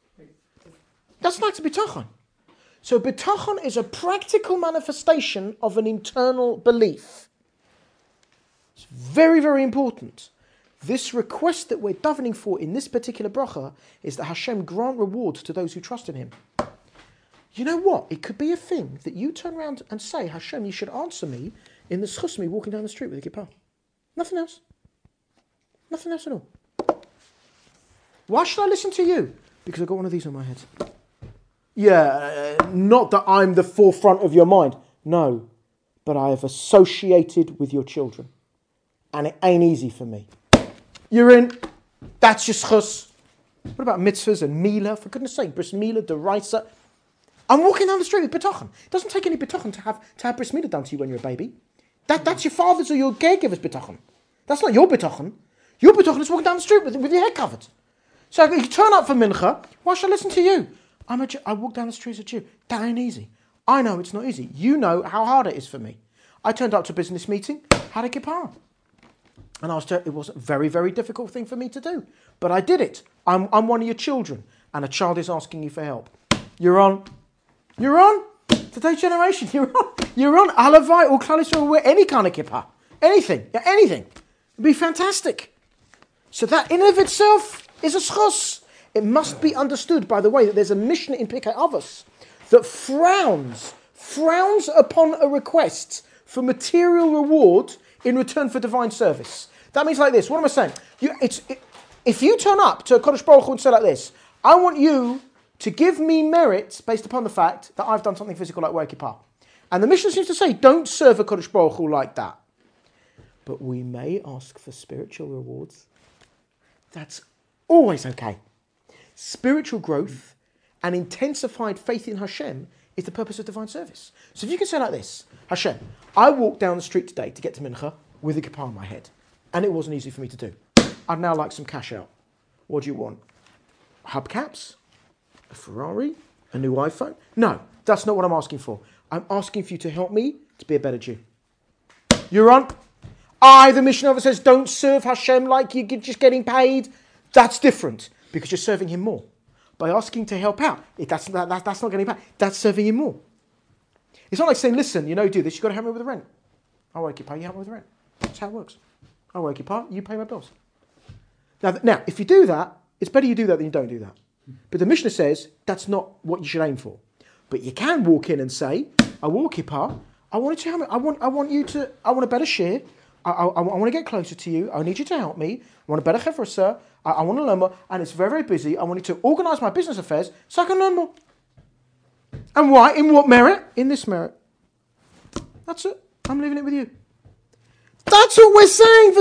That's an act of bitachon. So bitachon is a practical manifestation of an internal belief. It's very, very important. This request that we're davening for in this particular bracha is that Hashem grant reward to those who trust in Him. You know what? It could be a thing that you turn around and say, Hashem, you should answer me in the schus me walking down the street with a kippah. Nothing else. Nothing else at all. Why should I listen to you? Because I've got one of these on my head. Yeah, uh, not that I'm the forefront of your mind. No, but I have associated with your children. And it ain't easy for me. You're in. That's your schus. What about mitzvahs and milah? For goodness sake, bris milah, deraisa. I'm walking down the street with bitachon. It doesn't take any bitachon to have to have bris milah done to you when you're a baby. That, that's your father's or your caregiver's bitachon. That's not your bitachon. Your bitachon is walking down the street with, with your head covered. So you turn up for mincha. Why should I listen to you? I'm a Jew. I walk down the street as a Jew. That ain't easy. I know it's not easy. You know how hard it is for me. I turned up to a business meeting, had a kippah. And I was, it was a very, very difficult thing for me to do. But I did it. I'm, I'm one of your children. And a child is asking you for help. You're on. You're on. Today's generation. You're on. You're on. Alavai or Klal Yisrael wear any kind of kippah. Anything. Yeah, anything. It'd be fantastic. So that in and of itself is a schos. It must be understood, by the way, that there's a mission in Pirkei Avos that frowns, frowns upon a request for material reward in return for divine service. That means like this. What am I saying? You, it's, it, if you turn up to a Kodesh Baruch Hu and say like this, I want you to give me merit based upon the fact that I've done something physical like wear kippah. And the mission seems to say, don't serve a Kodesh Baruch Hu like that. but we may ask for spiritual rewards. That's always okay. Spiritual growth and intensified faith in Hashem is the purpose of divine service. So if you can say like this, Hashem, I walked down the street today to get to Mincha with a kippah on my head, and it wasn't easy for me to do. I'd now like some cash out. What do you want? Hubcaps? A Ferrari? A new iPhone? No, that's not what I'm asking for. I'm asking for you to help me to be a better Jew. You're on? I, the mission officer, says don't serve Hashem like you're just getting paid. That's different because you're serving him more. By asking to help out, it, that's, that, that, that's not getting paid. That's serving him more. It's not like saying, listen, you know, do this, you've got to help me with the rent. I won't keep paying, you help me with the rent. That's how it works. I won't keep paying, you pay my bills. Now, now, if you do that, it's better you do that than you don't do that. But the Mishnah says that's not what you should aim for. But you can walk in and say, I walk kippah, I want you to help me. I want, I want you to, I want a better share. I, I, I want to get closer to you. I need you to help me. I want a better chevrasa. I, I want to learn more. And it's very, very busy. I want you to organise my business affairs so I can learn more. And why? In what merit? In this merit. That's it. I'm leaving it with you. That's what we're saying.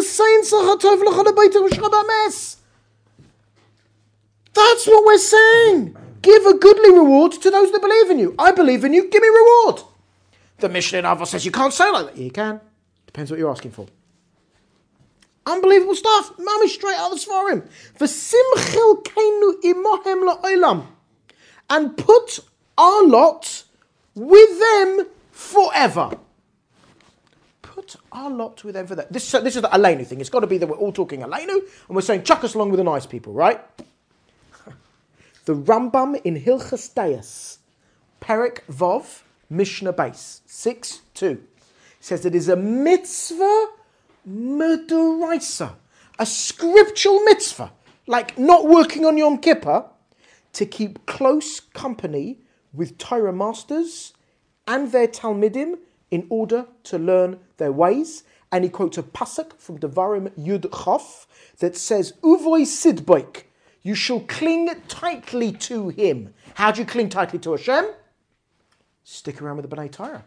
That's what we're saying. Give a goodly reward to those that believe in you. I believe in you. Give me reward. The Mishnah in Avos says you can't say like that. You can. Depends what you're asking for. Unbelievable stuff. Mami straight out of the Sfarim. V'simchil keinu imohem la'olam. And put our lot with them forever. Put our lot with them for that. This, this is the Aleinu thing. It's got to be that we're all talking Aleinu and we're saying chuck us along with the nice people, right? The Rambam in Hilchas Deis, Perek Vov, Mishnah Base, six two, says it is a mitzvah M'doraisa, a scriptural mitzvah, like not working on Yom Kippur, to keep close company with Torah masters and their Talmidim in order to learn their ways. And he quotes a pasuk from Devarim Yud Chof that says, Uvoy Sidboik, you shall cling tightly to him. How do you cling tightly to Hashem? Stick around with the B'nai Torah.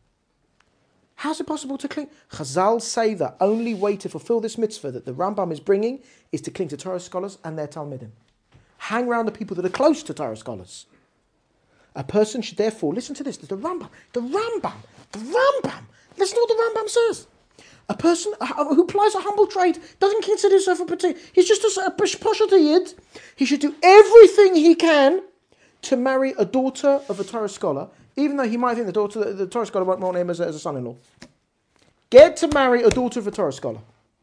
How's it possible to cling? Chazal say the only way to fulfill this mitzvah that the Rambam is bringing is to cling to Torah scholars and their Talmidim. Hang around the people that are close to Torah scholars. A person should therefore, listen to this, the Rambam, the Rambam, the Rambam, listen to what the Rambam says. A person who plies a humble trade doesn't consider himself a particular, he's just a, a poshata yid. He should do everything he can to marry a daughter of a Torah scholar, even though he might think the daughter, the, the Torah scholar won't want him as a, as a son-in-law. Get to marry a daughter of a Torah scholar.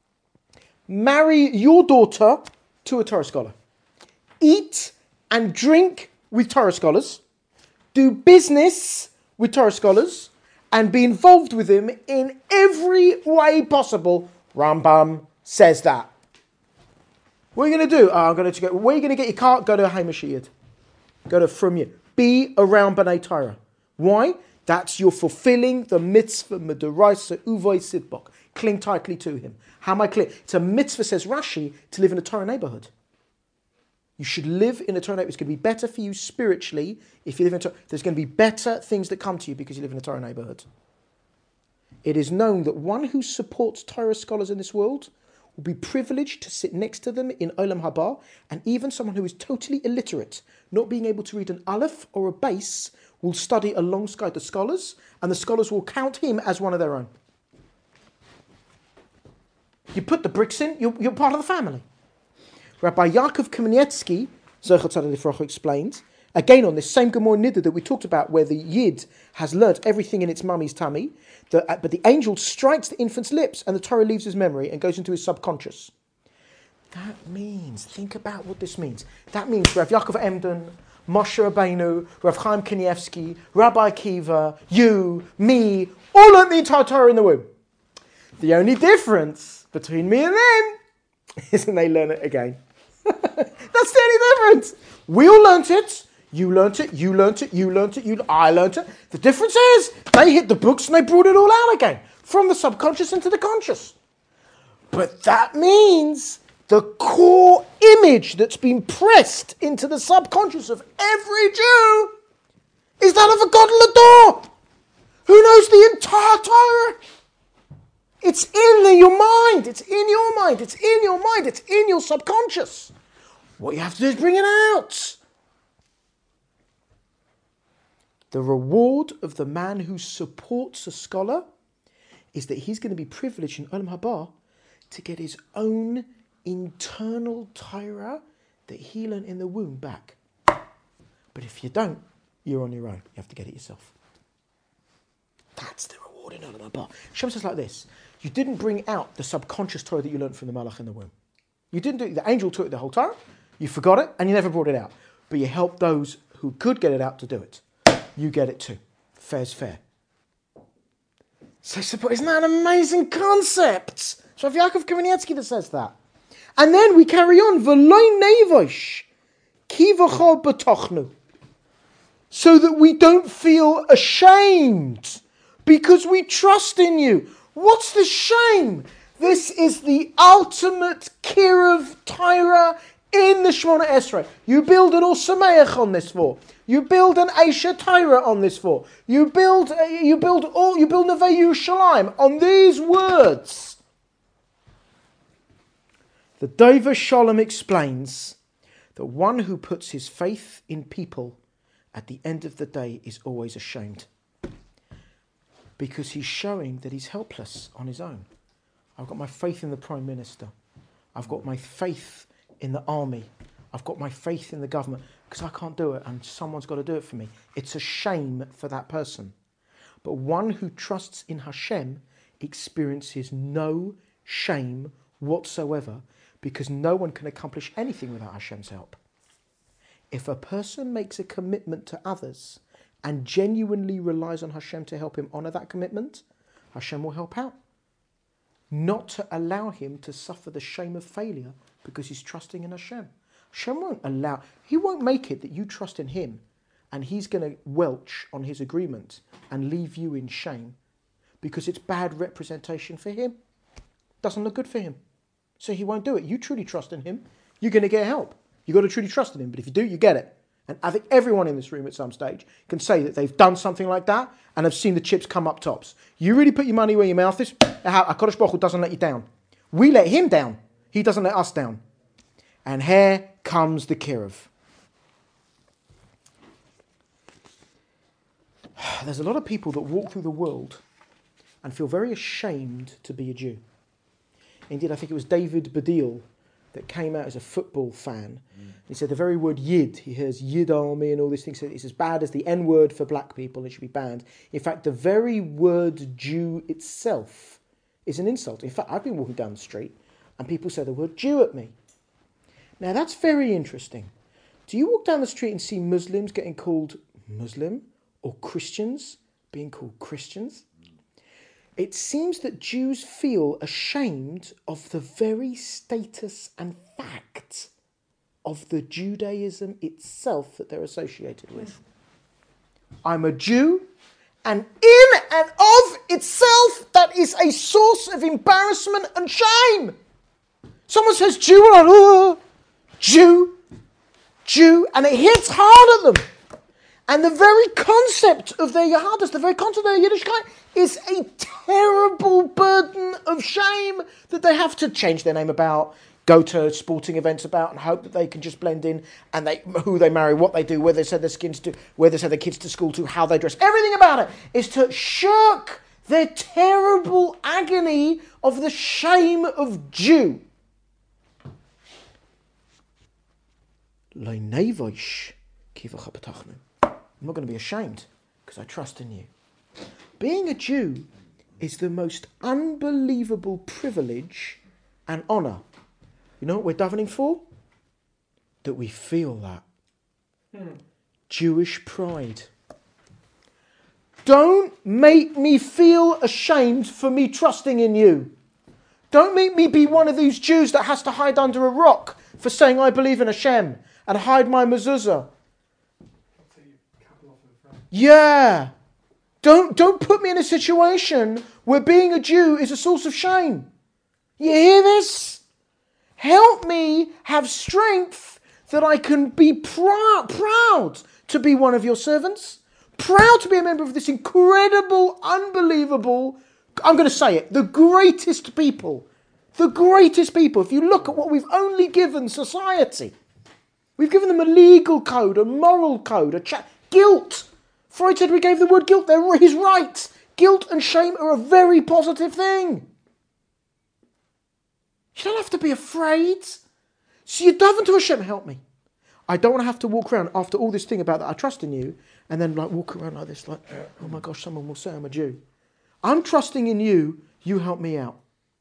Marry your daughter to a Torah scholar. Eat and drink with Torah scholars. Do business with Torah scholars. And be involved with them in every way possible. Rambam says that. What are you going to do? Oh, I'm going to go. Where are you going to get your car? Go to Hamish Yid. Go to Frumya. Be around B'nai Torah. Why? That's you're fulfilling the mitzvah M'doraisa Uvoy Sidbok. Cling tightly to him. How am I clear? It's a mitzvah, says Rashi, to live in a Torah neighborhood. You should live in a Torah neighborhood. It's going to be better for you spiritually if you live in a Torah. There's going to be better things that come to you because you live in a Torah neighborhood. It is known that one who supports Torah scholars in this world will be privileged to sit next to them in Olam Haba, and even someone who is totally illiterate, not being able to read an aleph or a base, will study alongside the scholars, and the scholars will count him as one of their own. You put the bricks in, you're, you're part of the family. Rabbi Yaakov Kamenetsky, Zochat Tzaddik Lifrocha, explained, again on this same Gemara Niddah that we talked about, where the Yid has learnt everything in its mummy's tummy, the, uh, but the angel strikes the infant's lips and the Torah leaves his memory and goes into his subconscious. That means, think about what this means. That means Rav Yaakov Emden, Moshe Rabbeinu, Rav Chaim Kanievsky, Rabbi Akiva, you, me, all learnt the entire Torah in the womb. The only difference between me and them is that they learn it again. That's the only difference. We all learnt it. You learnt it. You learnt it. You learnt it. You. I learnt it. The difference is they hit the books and they brought it all out again from the subconscious into the conscious. But that means the core image that's been pressed into the subconscious of every Jew is that of a Gadol Hador who knows the entire Torah. It's in your mind. It's in your mind. It's in your mind. It's in your subconscious. What you have to do is bring it out. The reward of the man who supports a scholar is that he's going to be privileged in Olam Haba to get his own internal Torah that he learned in the womb back. But if you don't, you're on your own. You have to get it yourself. That's the reward in Olam Haba. Shem says like this: you didn't bring out the subconscious Torah that you learned from the Malach in the womb. You didn't do it. The angel took it the whole time. You forgot it and you never brought it out. But you helped those who could get it out to do it. You get it too. Fair's fair. So, so isn't that an amazing concept? So Rav Yaakov Kamenetsky that says that. And then we carry on. V'loi nevosh ki v'chol b'tochnu. So that we don't feel ashamed because we trust in you. What's the shame? This is the ultimate kiruv Torah in the Shemona Esrei. You build an Or Sameach on this for. You build an Eisha Torah on this for. You build uh, you build all you build Nevei Yerushalayim on these words. The Dover Shalom explains that one who puts his faith in people at the end of the day is always ashamed. Because he's showing that he's helpless on his own. I've got my faith in the Prime Minister. I've got my faith in the army. I've got my faith in the government because I can't do it and someone's got to do it for me. It's a shame for that person. But one who trusts in Hashem experiences no shame whatsoever because no one can accomplish anything without Hashem's help. If a person makes a commitment to others and genuinely relies on Hashem to help him honour that commitment, Hashem will help out. Not to allow him to suffer the shame of failure because he's trusting in Hashem. Hashem won't allow, he won't make it that you trust in him and he's going to welch on his agreement and leave you in shame because it's bad representation for him. Doesn't look good for him. So he won't do it. You truly trust in him, you're going to get help. You've got to truly trust in him, but if you do, you get it. And I think everyone in this room at some stage can say that they've done something like that and have seen the chips come up tops. You really put your money where your mouth is, HaKadosh Baruch Hu doesn't let you down. We let him down. He doesn't let us down. And here comes the kiruv. There's a lot of people that walk through the world and feel very ashamed to be a Jew. Indeed, I think it was David Baddiel that came out as a football fan. Mm. He said the very word Yid, he hears Yid Army and all these things, it's as bad as the N-word for black people, it should be banned. In fact, the very word Jew itself is an insult. In fact, I've been walking down the street and people say the word Jew at me. Now that's very interesting. Do you walk down the street and see Muslims getting called Muslim or Christians being called Christians? It seems that Jews feel ashamed of the very status and fact of the Judaism itself that they're associated with. I'm a Jew, and in and of itself, that is a source of embarrassment and shame. Someone says Jew, and I'm, oh, Jew, Jew, and it hits hard at them. And the very concept of their Yahadus, the very concept of their Yiddishkeit, is a terrible burden of shame that they have to change their name about, go to sporting events about, and hope that they can just blend in, and they who they marry, what they do, where they send their skins to, where they send their kids to school to, how they dress. Everything about it is to shirk their terrible agony of the shame of Jew. I'm not going to be ashamed because I trust in you. Being a Jew is the most unbelievable privilege and honour. You know what we're davening for? That we feel that. Hmm. Jewish pride. Don't make me feel ashamed for me trusting in you. Don't make me be one of these Jews that has to hide under a rock for saying I believe in Hashem and hide my mezuzah. Yeah. Don't, don't put me in a situation where being a Jew is a source of shame. You hear this? Help me have strength that I can be proud, proud to be one of your servants. Proud to be a member of this incredible, unbelievable I'm going to say it, the greatest people, the greatest people, if you look at what we've only given society, we've given them a legal code, a moral code, a cha- guilt. Freud said we gave the word guilt, they're his right. Guilt and shame are a very positive thing. You don't have to be afraid. So you daven to Hashem, help me. I don't want to have to walk around after all this thing about that I trust in you, and then like walk around like this, like, oh my gosh, someone will say I'm a Jew. I'm trusting in you, you help me out.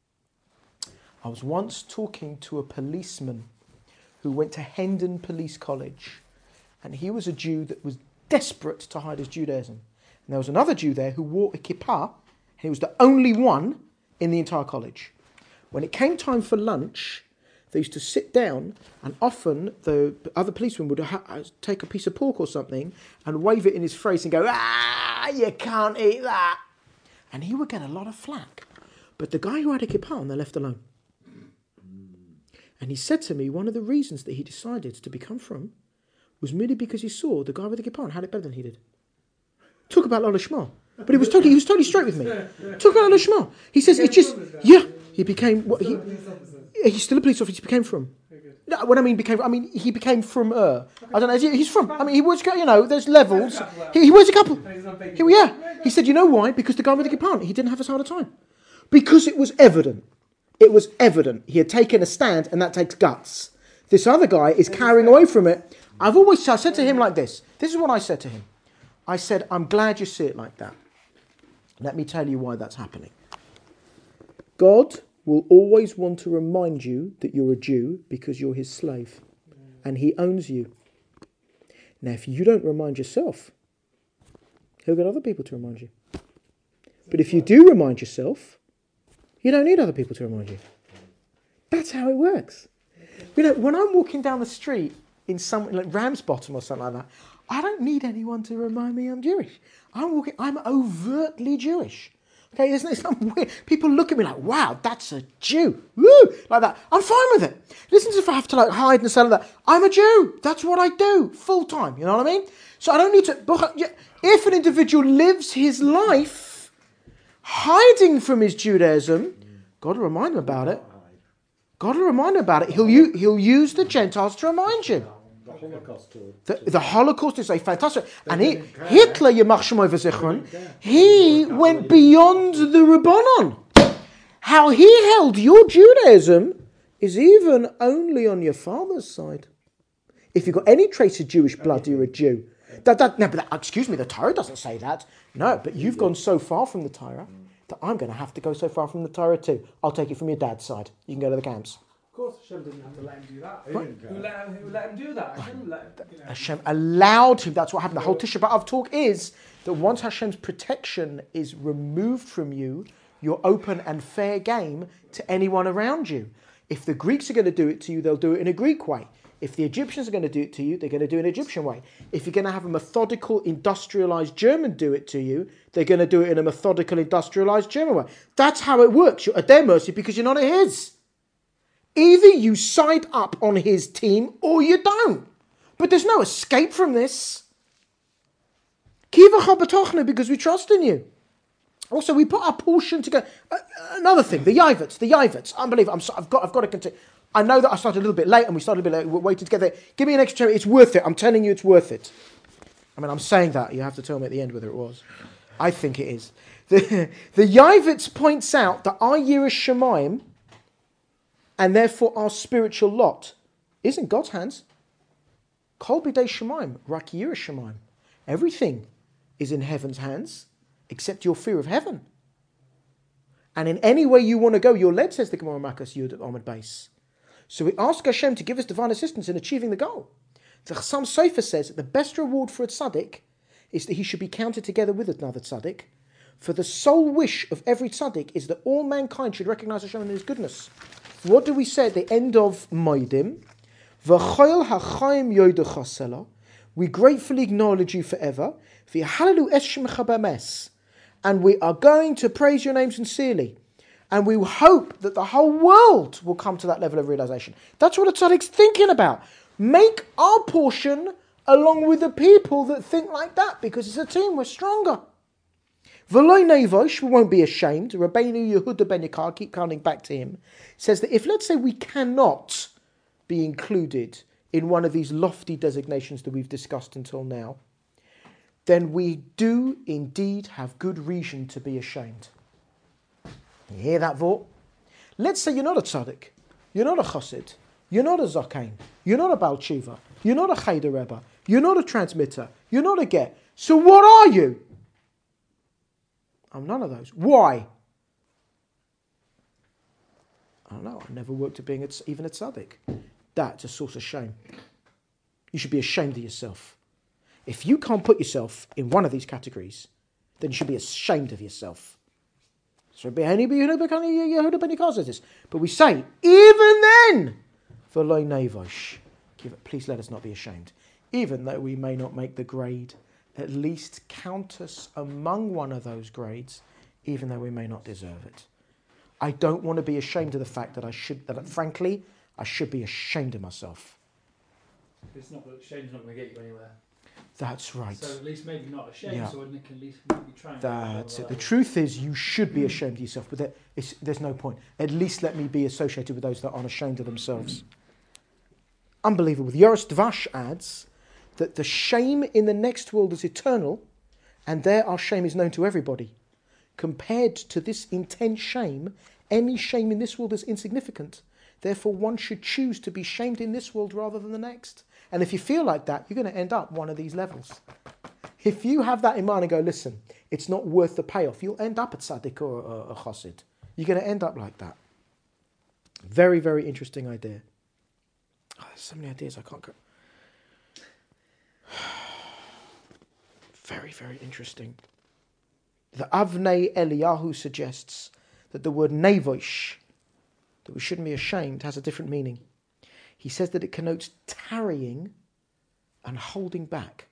I was once talking to a policeman who went to Hendon Police College, and he was a Jew that was desperate to hide his Judaism. And there was another Jew there who wore a kippah, and he was the only one in the entire college. When it came time for lunch, they used to sit down, and often the other policeman would ha- take a piece of pork or something and wave it in his face and go, ah, you can't eat that. And he would get a lot of flack. But the guy who had a kippah on, they left alone. And he said to me, one of the reasons that he decided to become from was merely because he saw the guy with the kippah and had it better than he did. Talk about Lola Shema. But he was totally, he was totally straight with me. Talk about Lola Shema. He says, it's just, yeah, he became, what he, he's still a police officer, he became from. No, when I mean became, I mean he became from Ur. I don't know, he's from, I mean he was, you know, there's levels. He, he was a couple. He, yeah. He said, you know why? Because the guy with the kippah, he didn't have as hard a time. Because it was evident. It was evident. He had taken a stand, and that takes guts. This other guy is carrying away from it. I've always I said to him like this. This is what I said to him. I said, I'm glad you see it like that. Let me tell you why that's happening. God will always want to remind you that you're a Jew because you're his slave. And he owns you. Now, if you don't remind yourself, he'll get other people to remind you. But if you do remind yourself, you don't need other people to remind you. That's how it works. You know, when I'm walking down the street in some like Ramsbottom or something like that, I don't need anyone to remind me I'm Jewish. I'm walking. I'm overtly Jewish. Okay, there's no some weird. People look at me like, "Wow, that's a Jew." Woo, like that. I'm fine with it. Listen, if I have to like hide and sell that, I'm a Jew. That's what I do full time. You know what I mean? So I don't need to. If an individual lives his life hiding from his Judaism, God will remind him about it. God will remind him about it. He'll u- he'll use the Gentiles to remind you. The Holocaust. The, the Holocaust is a fantastic. And he, Hitler, Yemach Shemo v'Zichron, he went beyond the Rabbanon. How he held your Judaism is even only on your father's side. If you've got any trace of Jewish blood, you're a Jew. That, that, no, but that, excuse me, the Torah doesn't say that. No, but you've gone so far from the Torah that I'm going to have to go so far from the Torah too. I'll take it from your dad's side. You can go to the camps. Of course, Hashem didn't have to let him do that. Who let him, who let him do that? Hashem let him, you know. Hashem allowed him. That's what happened. The whole Tisha B'Av talk is that once Hashem's protection is removed from you, you're open and fair game to anyone around you. If the Greeks are going to do it to you, they'll do it in a Greek way. If the Egyptians are going to do it to you, they're going to do it in an Egyptian way. If you're going to have a methodical, industrialized German do it to you, they're going to do it in a methodical, industrialized German way. That's how it works. You're at their mercy because you're not at his. Either you side up on his team or you don't. But there's no escape from this. Because we trust in you. Also, we put our portion together. Uh, another thing, the Yavits, the Yavits. Unbelievable. I'm so, I've got, I've got to continue. I know that I started a little bit late and we started a bit late. We're waiting together. Give me an extra time. It's worth it. I'm telling you it's worth it. I mean, I'm saying that. You have to tell me at the end whether it was. I think it is. The, the Yavits points out that our Yiras Shamayim, and therefore our spiritual lot, is in God's hands. Kol b'dei Shamayim, rak Yiras Shamayim. Everything is in heaven's hands, except your fear of heaven. And in any way you want to go, you're led, says the Gemara Makkos Yud at Ahmed Base. So we ask Hashem to give us divine assistance in achieving the goal. The Chassam Sofer says that the best reward for a tzaddik is that he should be counted together with another tzaddik. For the sole wish of every tzaddik is that all mankind should recognize Hashem and his goodness. What do we say at the end of Moedim? V'choil ha'chaim yoidachasela. We gratefully acknowledge you forever. V'yahalelu es shemcha b'mes. And we are going to praise your name sincerely. And we hope that the whole world will come to that level of realization. That's what a tzaddik's thinking about. Make our portion along with the people that think like that, because it's a team, we're stronger. V'loi nevosh, we won't be ashamed. Rabbeinu Yehuda ben Yakar, keep coming back to him, says that if, let's say, we cannot be included in one of these lofty designations that we've discussed until now, then we do indeed have good reason to be ashamed. You hear that, Vort? Let's say you're not a tzaddik, you're not a chassid, you're not a zakain, you're not a Baal Tshuva, you're not a Cheder Rebbe, you're not a transmitter, you're not a get. So what are you? I'm none of those. Why? I don't know. I never worked at being a, even a tzaddik. That's a source of shame. You should be ashamed of yourself. If you can't put yourself in one of these categories, then you should be ashamed of yourself. So Yehuda ben Yakar says this. But we say, even then, v'loi nevosh, please let us not be ashamed. Even though we may not make the grade, at least count us among one of those grades, even though we may not deserve it. I don't want to be ashamed of the fact that I should, that frankly, I should be ashamed of myself. It's not, shame's not going to get you anywhere. That's right. So at least maybe not ashamed, Yeah. so Nick can at least maybe try and... That's it. The truth is, you should be ashamed of yourself, but there, it's, there's no point. At least let me be associated with those that aren't ashamed of themselves. Unbelievable. Yoris Dvash adds that the shame in the next world is eternal, and there our shame is known to everybody. Compared to this intense shame, any shame in this world is insignificant. Therefore, one should choose to be shamed in this world rather than the next. And if you feel like that, you're going to end up one of these levels. If you have that in mind and go, listen, it's not worth the payoff, you'll end up at tzaddik or a, a chassid. You're going to end up like that. Very, very interesting idea. Oh, there's so many ideas I can't go. Very, very interesting. The Avnei Eliyahu suggests that the word nevosh, that we shouldn't be ashamed, has a different meaning. He says that it connotes tarrying and holding back.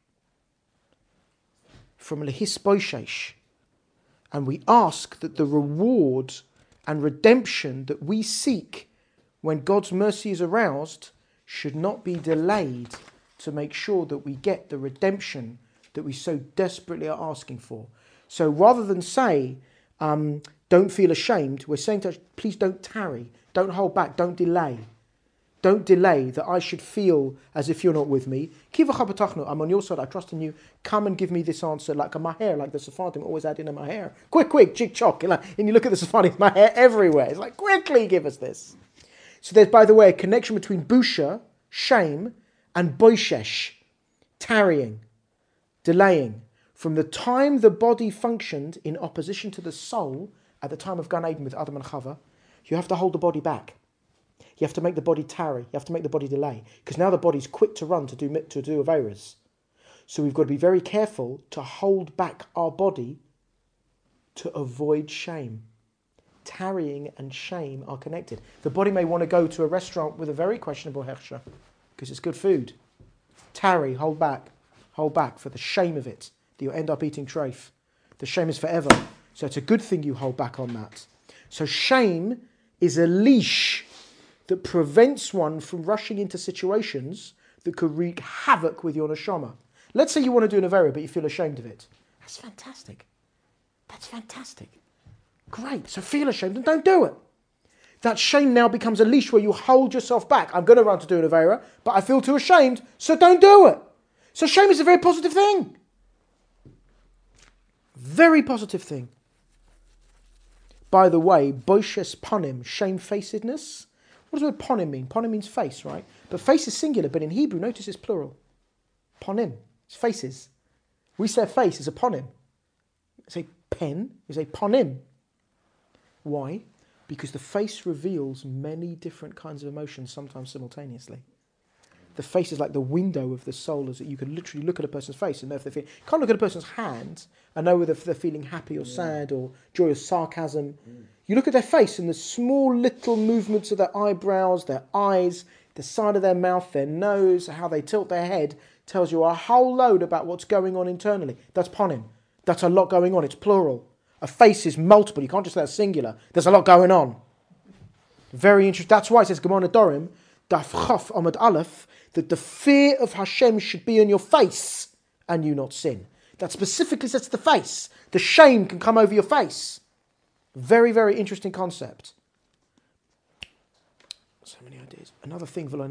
From lehisboshesh. And we ask that the reward and redemption that we seek when God's mercy is aroused should not be delayed to make sure that we get the redemption that we so desperately are asking for. So rather than say, um, don't feel ashamed, we're saying to us, please don't tarry, don't hold back, don't delay. Don't delay that I should feel as if you're not with me. I'm on your side, I trust in you. Come and give me this answer like a maher, like the Sephardim always add in a maher. Quick, quick, jig chock. And you look at the Sephardim, maher everywhere. It's like, quickly give us this. So there's, by the way, a connection between busha, shame, and boishesh, tarrying, delaying. From the time the body functioned in opposition to the soul, at the time of Gan Eden with Adam and Chava, you have to hold the body back. You have to make the body tarry. You have to make the body delay. Because now the body's quick to run to do to do Averas. So we've got to be very careful to hold back our body to avoid shame. Tarrying and shame are connected. The body may want to go to a restaurant with a very questionable hechsher because it's good food. Tarry, hold back. Hold back for the shame of it. That you'll end up eating treif. The shame is forever. So it's a good thing you hold back on that. So shame is a leash that prevents one from rushing into situations that could wreak havoc with your neshama. Let's say you want to do an avera, but you feel ashamed of it. That's fantastic. That's fantastic. Great. So feel ashamed and don't do it. That shame now becomes a leash where you hold yourself back. I'm going to run to do an avera, but I feel too ashamed, so don't do it. So shame is a very positive thing. Very positive thing. By the way, boishes panim, shamefacedness. What does the word ponim mean? Ponim means face, right? But face is singular, but in Hebrew, notice it's plural. Ponim, it's faces. We say face is a ponim. We say pen, we say ponim. Why? Because the face reveals many different kinds of emotions, sometimes simultaneously. The face is like the window of the soul, as that you can literally look at a person's face and know if they're feeling. You can't look at a person's hand and know whether they're feeling happy or yeah. sad or joy or sarcasm. Mm. You look at their face and the small little movements of their eyebrows, their eyes, the side of their mouth, their nose, how they tilt their head, tells you a whole load about what's going on internally. That's ponim. That's a lot going on. It's plural. A face is multiple. You can't just say it's singular. There's a lot going on. Very interesting. That's why it says Gemara Dorim, Daf Chaf Amud Aleph, that the fear of Hashem should be on your face and you not sin. that specifically says to the face. The shame can come over your face. Very, very interesting concept. So many ideas. Another thing, a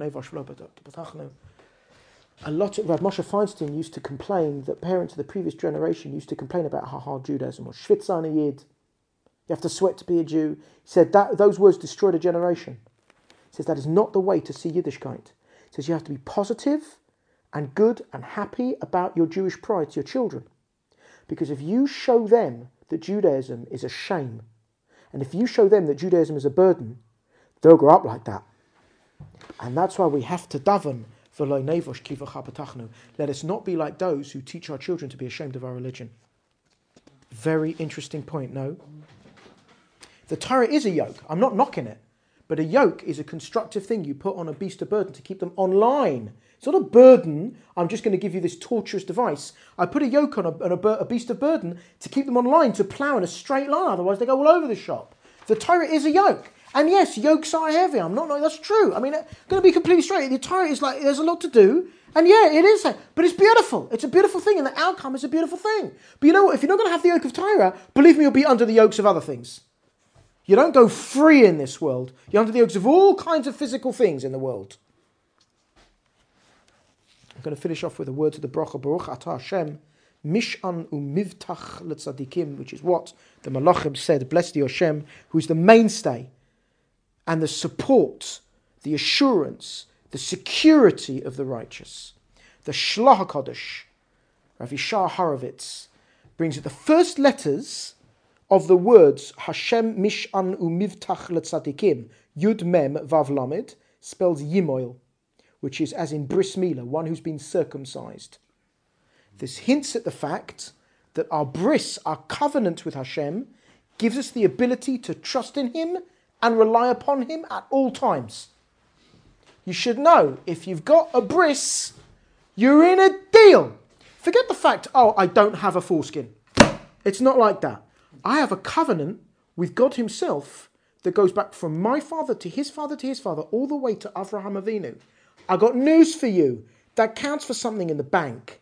lot of Rav Moshe Feinstein used to complain that parents of the previous generation used to complain about how hard Judaism was. Schwitzer a Yid. You have to sweat to be a Jew. He said that those words destroyed a generation. He says that is not the way to see Yiddishkeit. He says you have to be positive and good and happy about your Jewish pride to your children. Because if you show them that Judaism is a shame, and if you show them that Judaism is a burden, they'll grow up like that. And that's why we have to daven, v'lo nevosh ki v'cha b'tachnu. Let us not be like those who teach our children to be ashamed of our religion. Very interesting point, no? The Torah is a yoke. I'm not knocking it. But a yoke is a constructive thing you put on a beast of burden to keep them online. It's not a burden. I'm just going to give you this torturous device. I put a yoke on a, on a, a beast of burden to keep them online, to plough in a straight line. Otherwise, they go all over the shop. The Torah is a yoke. And yes, yokes are heavy. I'm not, no, that's true. I mean, I'm going to be completely straight. The Torah is like, there's a lot to do. And yeah, it is. But it's beautiful. It's a beautiful thing. And the outcome is a beautiful thing. But you know what? If you're not going to have the yoke of Torah, believe me, you'll be under the yokes of other things. You don't go free in this world. You're under the yokes of all kinds of physical things in the world. I'm going to finish off with a word to the bracha, Baruch Atah Hashem, Mish'an u'mivtach letzadikim, which is what the Malachim said, blessed be Hashem, who is the mainstay and the support, the assurance, the security of the righteous. The Shlach HaKadosh, Rav Yishar Horovitz, brings it the first letters of the words Hashem Mish'an u'mivtach letzadikim, Yud Mem Vav Lamed, spells Yimoil, which is as in bris milah, one who's been circumcised. This hints at the fact that our bris, our covenant with Hashem, gives us the ability to trust in Him and rely upon Him at all times. You should know, if you've got a bris, you're in a deal. Forget the fact, oh, I don't have a foreskin. It's not like that. I have a covenant with God Himself that goes back from my father to his father to his father, all the way to Avraham Avinu. I got news for you. That counts for something in the bank.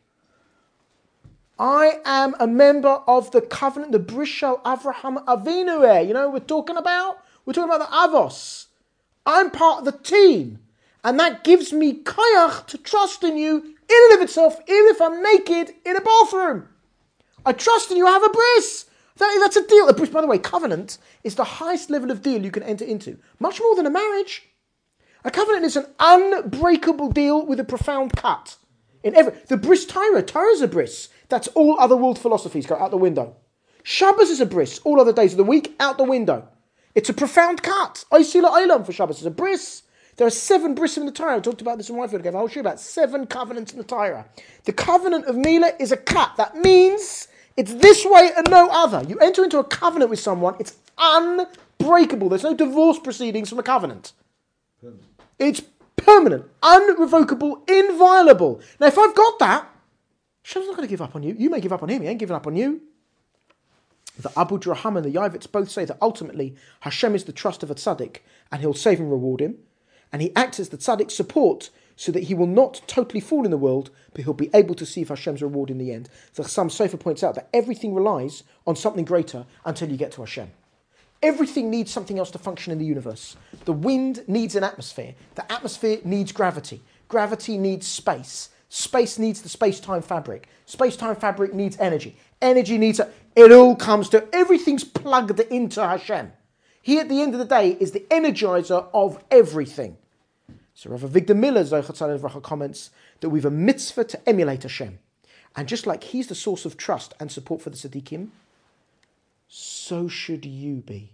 I am a member of the covenant, the Bris Shel Avraham Avinu. You know what we're talking about? We're talking about the Avos. I'm part of the team. And that gives me koyach to trust in you in and of itself, even if I'm naked in a bathroom. I trust in you, I have a bris. That, that's a deal. A bris, by the way, covenant is the highest level of deal you can enter into. Much more than a marriage. A covenant is an unbreakable deal with a profound cut. In every, the bris Torah, Torah is a bris. That's all other world philosophies go out the window. Shabbos is a bris. All other days of the week, out the window. It's a profound cut. Oisila Olam for Shabbos is a bris. There are seven bris in the Torah. I talked about this in Whitefield. I gave a whole show about seven covenants in the Torah. The covenant of Milah is a cut. That means it's this way and no other. You enter into a covenant with someone, it's unbreakable. There's no divorce proceedings from a covenant. Permanent. It's permanent, unrevocable, inviolable. Now, if I've got that, Hashem's not going to give up on you. You may give up on him. He ain't giving up on you. The Abu Draham and the Yavitz both say that ultimately Hashem is the trust of a tzaddik and he'll save and reward him. And he acts as the tzaddik's support so that he will not totally fall in the world, but he'll be able to receive Hashem's reward in the end. The Chassam Sofer points out that everything relies on something greater until you get to Hashem. Everything needs something else to function in the universe. The wind needs an atmosphere. The atmosphere needs gravity. Gravity needs space. Space needs the space-time fabric. Space-time fabric needs energy. Energy needs... A, it all comes to... Everything's plugged into Hashem. He, at the end of the day, is the energizer of everything. So Rav Avigdor Miller, Zochat Tzaddik comments that we've a mitzvah to emulate Hashem. And just like he's the source of trust and support for the tzaddikim, so should you be.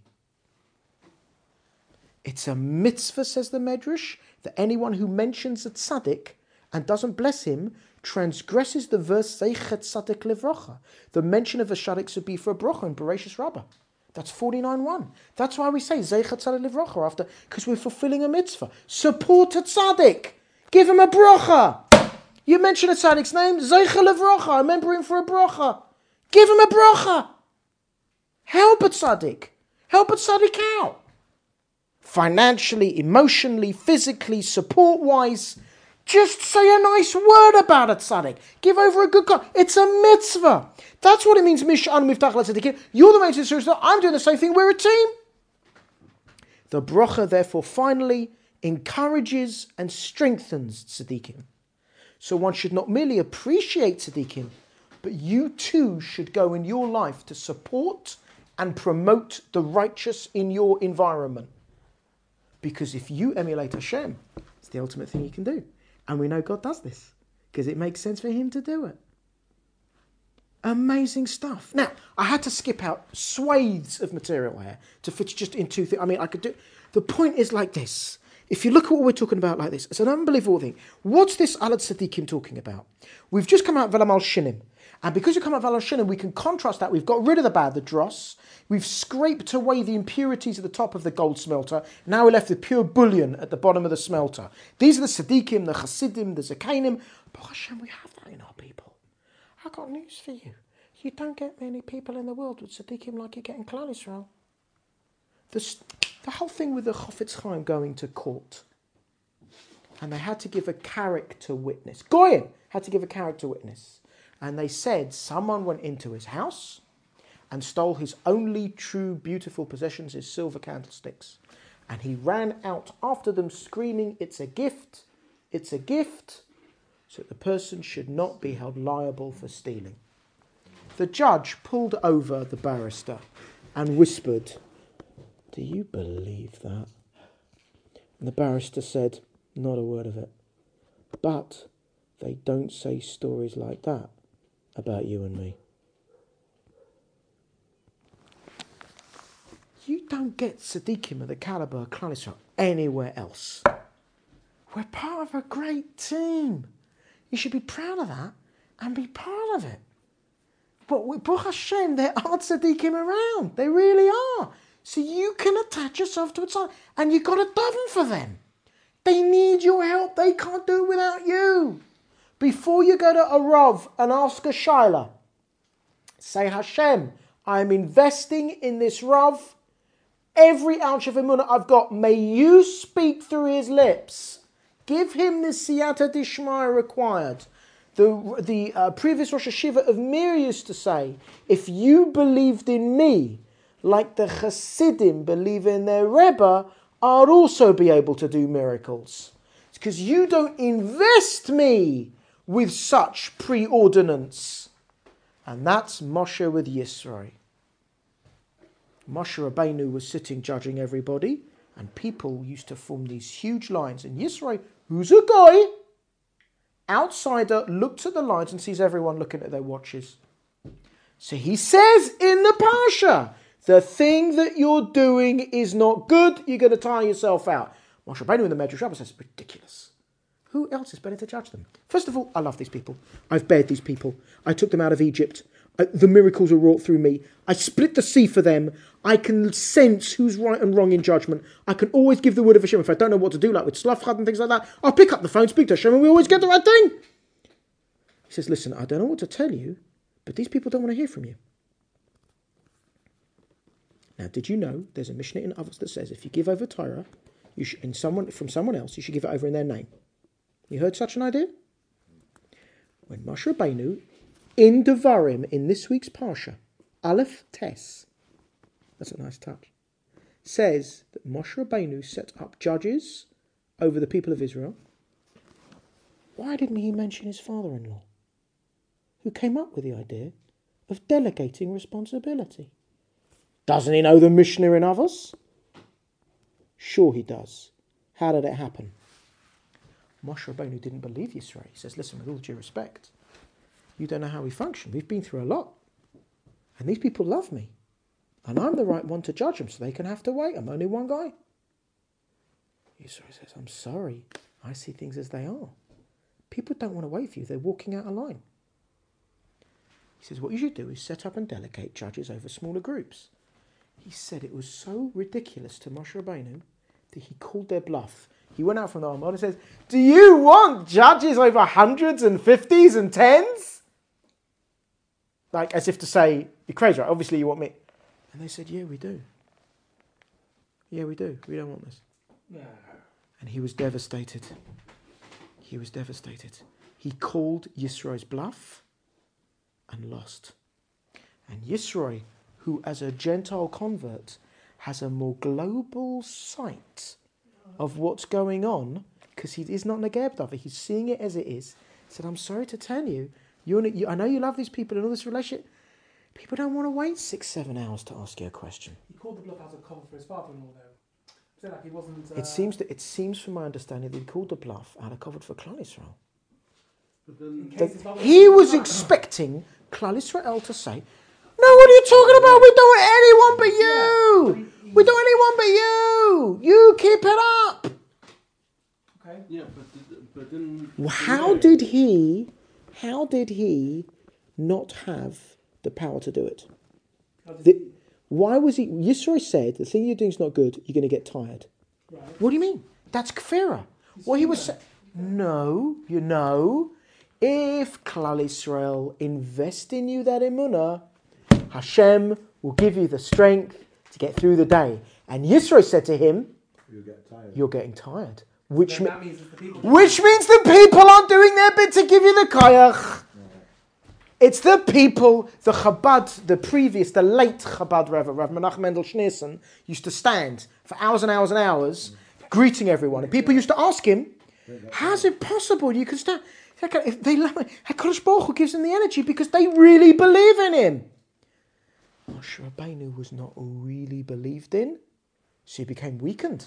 It's a mitzvah, says the Medrash, that anyone who mentions a tzaddik and doesn't bless him transgresses the verse Zeichet Tzaddik Livrocha. The mention of a tzaddik should be for a brocha in Bereshis Rabbah. That's forty-nine one. That's why we say Zeichet Tzaddik Livrocha after, because we're fulfilling a mitzvah. Support a tzaddik. Give him a brocha. You mention a tzaddik's name, Zeichet Livrocha. I remember him for a brocha. Give him a brocha. Help a tzaddik. Help a tzaddik out. Financially, emotionally, physically, support-wise. Just say a nice word about a tzaddik. Give over a good God. It's a mitzvah. That's what it means. Mish'an miftach l'tzaddikim. You're the main sister. I'm doing the same thing. We're a team. The bracha, therefore, finally encourages and strengthens tzaddikim. So one should not merely appreciate tzaddikim, but you too should go in your life to support and promote the righteous in your environment. Because if you emulate Hashem, it's the ultimate thing you can do. And we know God does this because it makes sense for him to do it. Amazing stuff. Now, I had to skip out swathes of material here to fit just in two things. I mean, I could do... The point is like this. If you look at what we're talking about like this, it's an unbelievable thing. What's this Alad Tzaddikim talking about? We've just come out of Velamal Shinim. And because we come out of Velamal Shinim, we can contrast that. We've got rid of the bad, the dross. We've scraped away the impurities at the top of the gold smelter. Now we're left with pure bullion at the bottom of the smelter. These are the Tzaddikim, the Chasidim, the Zakainim. But Hashem, we have that in our people. I've got news for you. You don't get many people in the world with Tzaddikim like you get in Klal Yisrael. The, the whole thing with the Chofetz Chaim going to court. And they had to give a character witness. Goyim had to give a character witness. And they said someone went into his house and stole his only true beautiful possessions, his silver candlesticks. And he ran out after them screaming, it's a gift, it's a gift, so that the person should not be held liable for stealing. The judge pulled over the barrister and whispered, do you believe that? And the barrister said, not a word of it. But they don't say stories like that about you and me. You don't get Tzaddikim of the caliber of Klal Yisrael anywhere else. We're part of a great team. You should be proud of that and be part of it. But with Baruch Hashem, there are Tzaddikim around. They really are. So you can attach yourself to it, and you've got to daven for them. They need your help. They can't do it without you. Before you go to a Rav and ask a Shaila, say, Hashem, I am investing in this Rav. Every ounce of emunah I've got, may you speak through his lips. Give him the siyata dishmaya required. The, the uh, previous Rosh Hashiva of Mir used to say, if you believed in me, like the Hasidim believe in their Rebbe, I'd also be able to do miracles. It's because you don't invest me with such preordinance. And that's Moshe with Yisro. Moshe Rabbeinu was sitting judging everybody, and people used to form these huge lines. And Yisro, who's a guy, outsider, looks at the lines and sees everyone looking at their watches. So he says in the Parsha, the thing that you're doing is not good, you're going to tire yourself out. Moshe Rabbeinu in the Medrash Rabbah says, ridiculous. Who else is better to judge them? First of all, I love these people. I've bared these people. I took them out of Egypt. I, the miracles were wrought through me. I split the sea for them. I can sense who's right and wrong in judgment. I can always give the word of Hashem. If I don't know what to do, like with Slafchad and things like that, I'll pick up the phone, speak to Hashem, and we always get the right thing. He says, listen, I don't know what to tell you, but these people don't want to hear from you. Now, did you know there's a Mishnah in Avos that says if you give over Torah you should, in someone, from someone else, you should give it over in their name? You heard such an idea? When Moshe Rabbeinu, in Devarim, in this week's Parsha, Aleph Tes, that's a nice touch, says that Moshe Rabbeinu set up judges over the people of Israel. Why didn't he mention his father-in-law, who came up with the idea of delegating responsibility? Doesn't he know the Mishnah in Avos? Sure he does. How did it happen? Moshe Rabbeinu didn't believe Yisro. He says, listen, with all due respect, you don't know how we function. We've been through a lot. And these people love me. And I'm the right one to judge them, so they can have to wait. I'm only one guy. Yisro says, I'm sorry. I see things as they are. People don't want to wait for you. They're walking out of line. He says, what you should do is set up and delegate judges over smaller groups. He said it was so ridiculous to Moshe Rabbeinu that he called their bluff. He went out from the Armad and says, do you want judges over hundreds and fifties and tens? Like as if to say, you're crazy, right? Obviously you want me. And they said, yeah, we do. Yeah, we do. We don't want this. No. And he was devastated. He was devastated. He called Yisro's bluff and lost. And Yisro, who as a Gentile convert has a more global sight of what's going on, because he is not Negeb Davar, he's seeing it as it is, said, I'm sorry to tell you, you're, you, I know you love these people and all this relationship. People don't want to wait six, seven hours to ask you a question. He called the bluff out of cover for his father-in-law, though. So like he wasn't. Uh... It seems that it seems, from my understanding, that he called the bluff out of covered for Klal Yisrael. But then, That he was expecting Klal Yisrael to say, "No, what are you talking about? We don't want anyone but you. Yeah, he, he, We don't want anyone but you. You keep it up." Okay. yeah, but but then. How did he? How did he not have the power to do it? How did The, he- why was he? Yisro said, "The thing you're doing is not good. You're going to get tired." Right. What do you mean? That's kfira. What he was saying? No, you know, if Klal Yisrael invest in you that emunah, Hashem will give you the strength to get through the day. And Yisro said to him, You get tired. "You're getting tired," which Then me- that means it's the people. which means the people aren't doing their bit to give you the koyach. It's the people, the Chabad, the previous, the late Chabad Rev, Rav Menachem Mendel Schneerson, used to stand for hours and hours and hours greeting everyone. And people used to ask him, how's it possible you can stand? If they love HaKadosh Baruch Hu gives them the energy because they really believe in him. Moshe Rabbeinu was not really believed in, so he became weakened.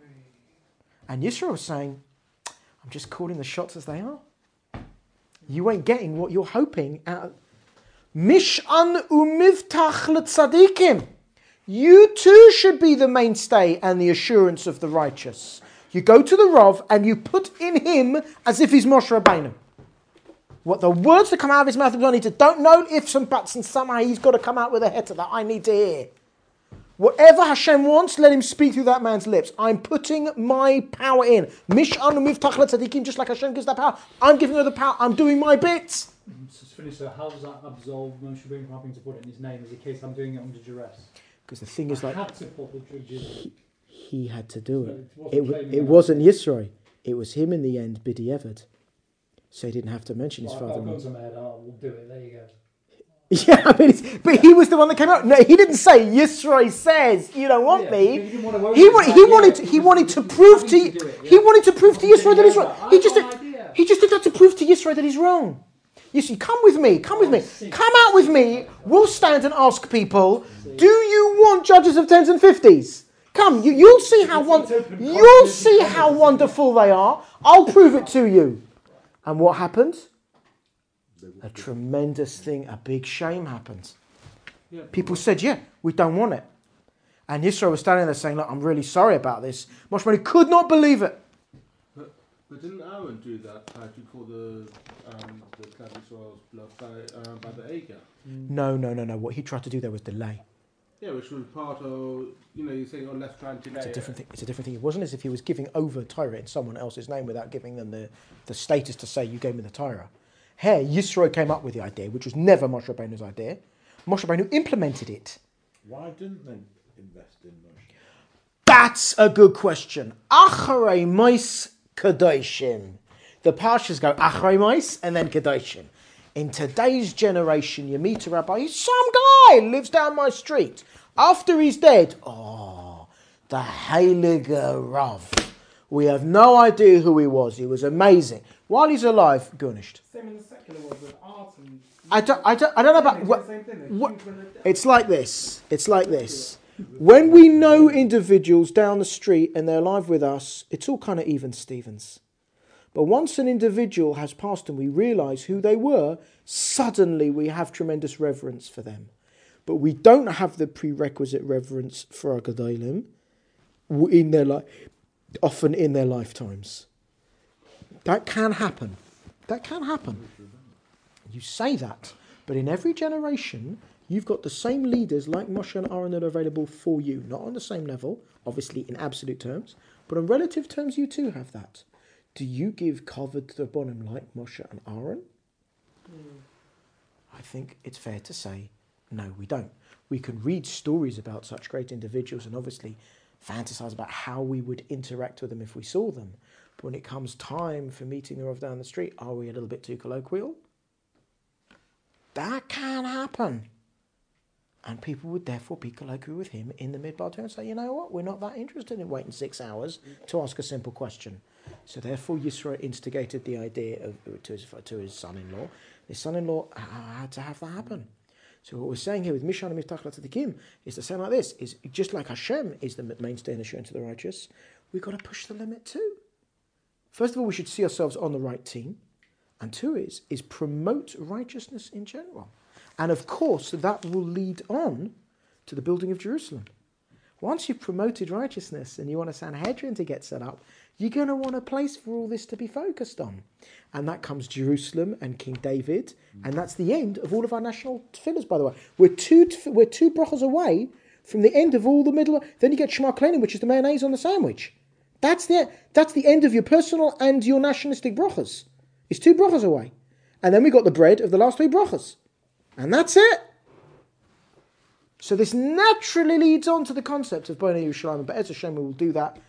And Yisro was saying, I'm just calling the shots as they are. You ain't getting what you're hoping out of Mish'an umivtach l'tzadikim. You too should be the mainstay and the assurance of the righteous. You go to the Rav and you put in him as if he's Moshe Rabbeinu. What the words that come out of his mouth, I need to don't know ifs and buts, and somehow he's got to come out with a heta that I need to hear. Whatever Hashem wants, let him speak through that man's lips. I'm putting my power in. Mish'an u'mivtach l'tzadikim, just like Hashem gives that power. I'm giving her the power. I'm doing my bits. So to finish, so how does that absolve Moshe Rabbeinu from having to put it in his name as a case I'm doing it under duress? Because the thing is, like, I had to put the judges. he, he had to do So it. it wasn't It, wa- claiming it that. wasn't Yisroi. It was him in the end, Bidi Eved. So he didn't have to mention his Well, I've father. got to my head, oh, we'll do it, there you go. Yeah, I mean, it's, but he was the one that came out. No, he didn't say Yisroi says you don't want Yeah, me. he didn't want to He, own wa- it. he Like, wanted yeah, he was- wanted to was prove having to do it, he yeah. wanted to prove to He Yisroi that he's said, wrong. "Yeah, He I've just got did, an idea." he just did that to prove to Yisroi that he's wrong. You see, come with me, come with me, come out with me. We'll stand and ask people, do you want judges of tens and fifties? Come, you, you'll see how one, you'll see how wonderful they are. I'll prove it to you. And what happened? A tremendous thing, a big shame happened. Yeah, People said, yeah, we don't want it. And Yisro was standing there saying, look, I'm really sorry about this. Moshe Rabbeinu could not believe it. But, but didn't Aaron do that actually for the um, the Klal Yisrael's blood by uh, by the Ager? No, no, no, no. What he tried to do there was delay. Yeah, which was part of, you know, you're saying, oh, let's try and delay It's a it. different thing. It's a different thing. It wasn't as if he was giving over Torah in someone else's name without giving them the, the status to say, you gave me the Torah. Here, Yisro came up with the idea, which was never Moshe Rabbeinu's idea. Moshe Rabbeinu implemented it. Why didn't they invest in Moshe? That's a good question. Acharei Mois Kadoshim. The Parshas go Acharei Mois and then Kadoshim. In today's generation, you meet a rabbi, he's some guy, lives down my street. After he's dead, oh, the Heilige Rav. We have no idea who he was. He was amazing. While he's alive, garnished. Same in the secular world with art and. I don't, I don't, I don't know about... They do What, the same thing. They're what, huge when they're dead. it's like this. It's like this. When we know individuals down the street and they're alive with us, it's all kind of even Stevens. But once an individual has passed and we realise who they were, suddenly we have tremendous reverence for them. But we don't have the prerequisite reverence for our Gedolim in their li- often in their lifetimes. That can happen. That can happen. You say that, but in every generation, you've got the same leaders like Moshe and Aaron that are available for you. Not on the same level, obviously in absolute terms, but on relative terms, you too have that. Do you give kavod to the bonim like Moshe and Aaron? Mm. I think it's fair to say, no, we don't. We can read stories about such great individuals and obviously fantasize about how we would interact with them if we saw them. But when it comes time for meeting the Rav down the street, are we a little bit too colloquial? That can happen. And people would therefore be colloquial with him in the midbar and say, you know what, we're not that interested in waiting six hours to ask a simple question. So therefore Yisro instigated the idea of to his, to his son-in-law. His son-in-law had to have that happen. So what we're saying here with Mishan and Miftach Tzadikim is to say like this, is just like Hashem is the mainstay and assurance of the righteous, we've got to push the limit too. First of all, we should see ourselves on the right team. And two is, is promote righteousness in general. And of course, that will lead on to the building of Jerusalem. Once you've promoted righteousness and you want a Sanhedrin to get set up, you're going to want a place for all this to be focused on. And that comes Jerusalem and King David. And that's the end of all of our national tefillahs, by the way. We're two, we're two brachas away from the end of all the middle. Then you get Shema Klein, which is the mayonnaise on the sandwich. That's the, that's the end of your personal and your nationalistic brachas. It's two brachas away. And then we got the bread of the last three brachas. And that's it. So this naturally leads on to the concept of Bonei Yerushalayim. But Be'ez Hashem, we will do that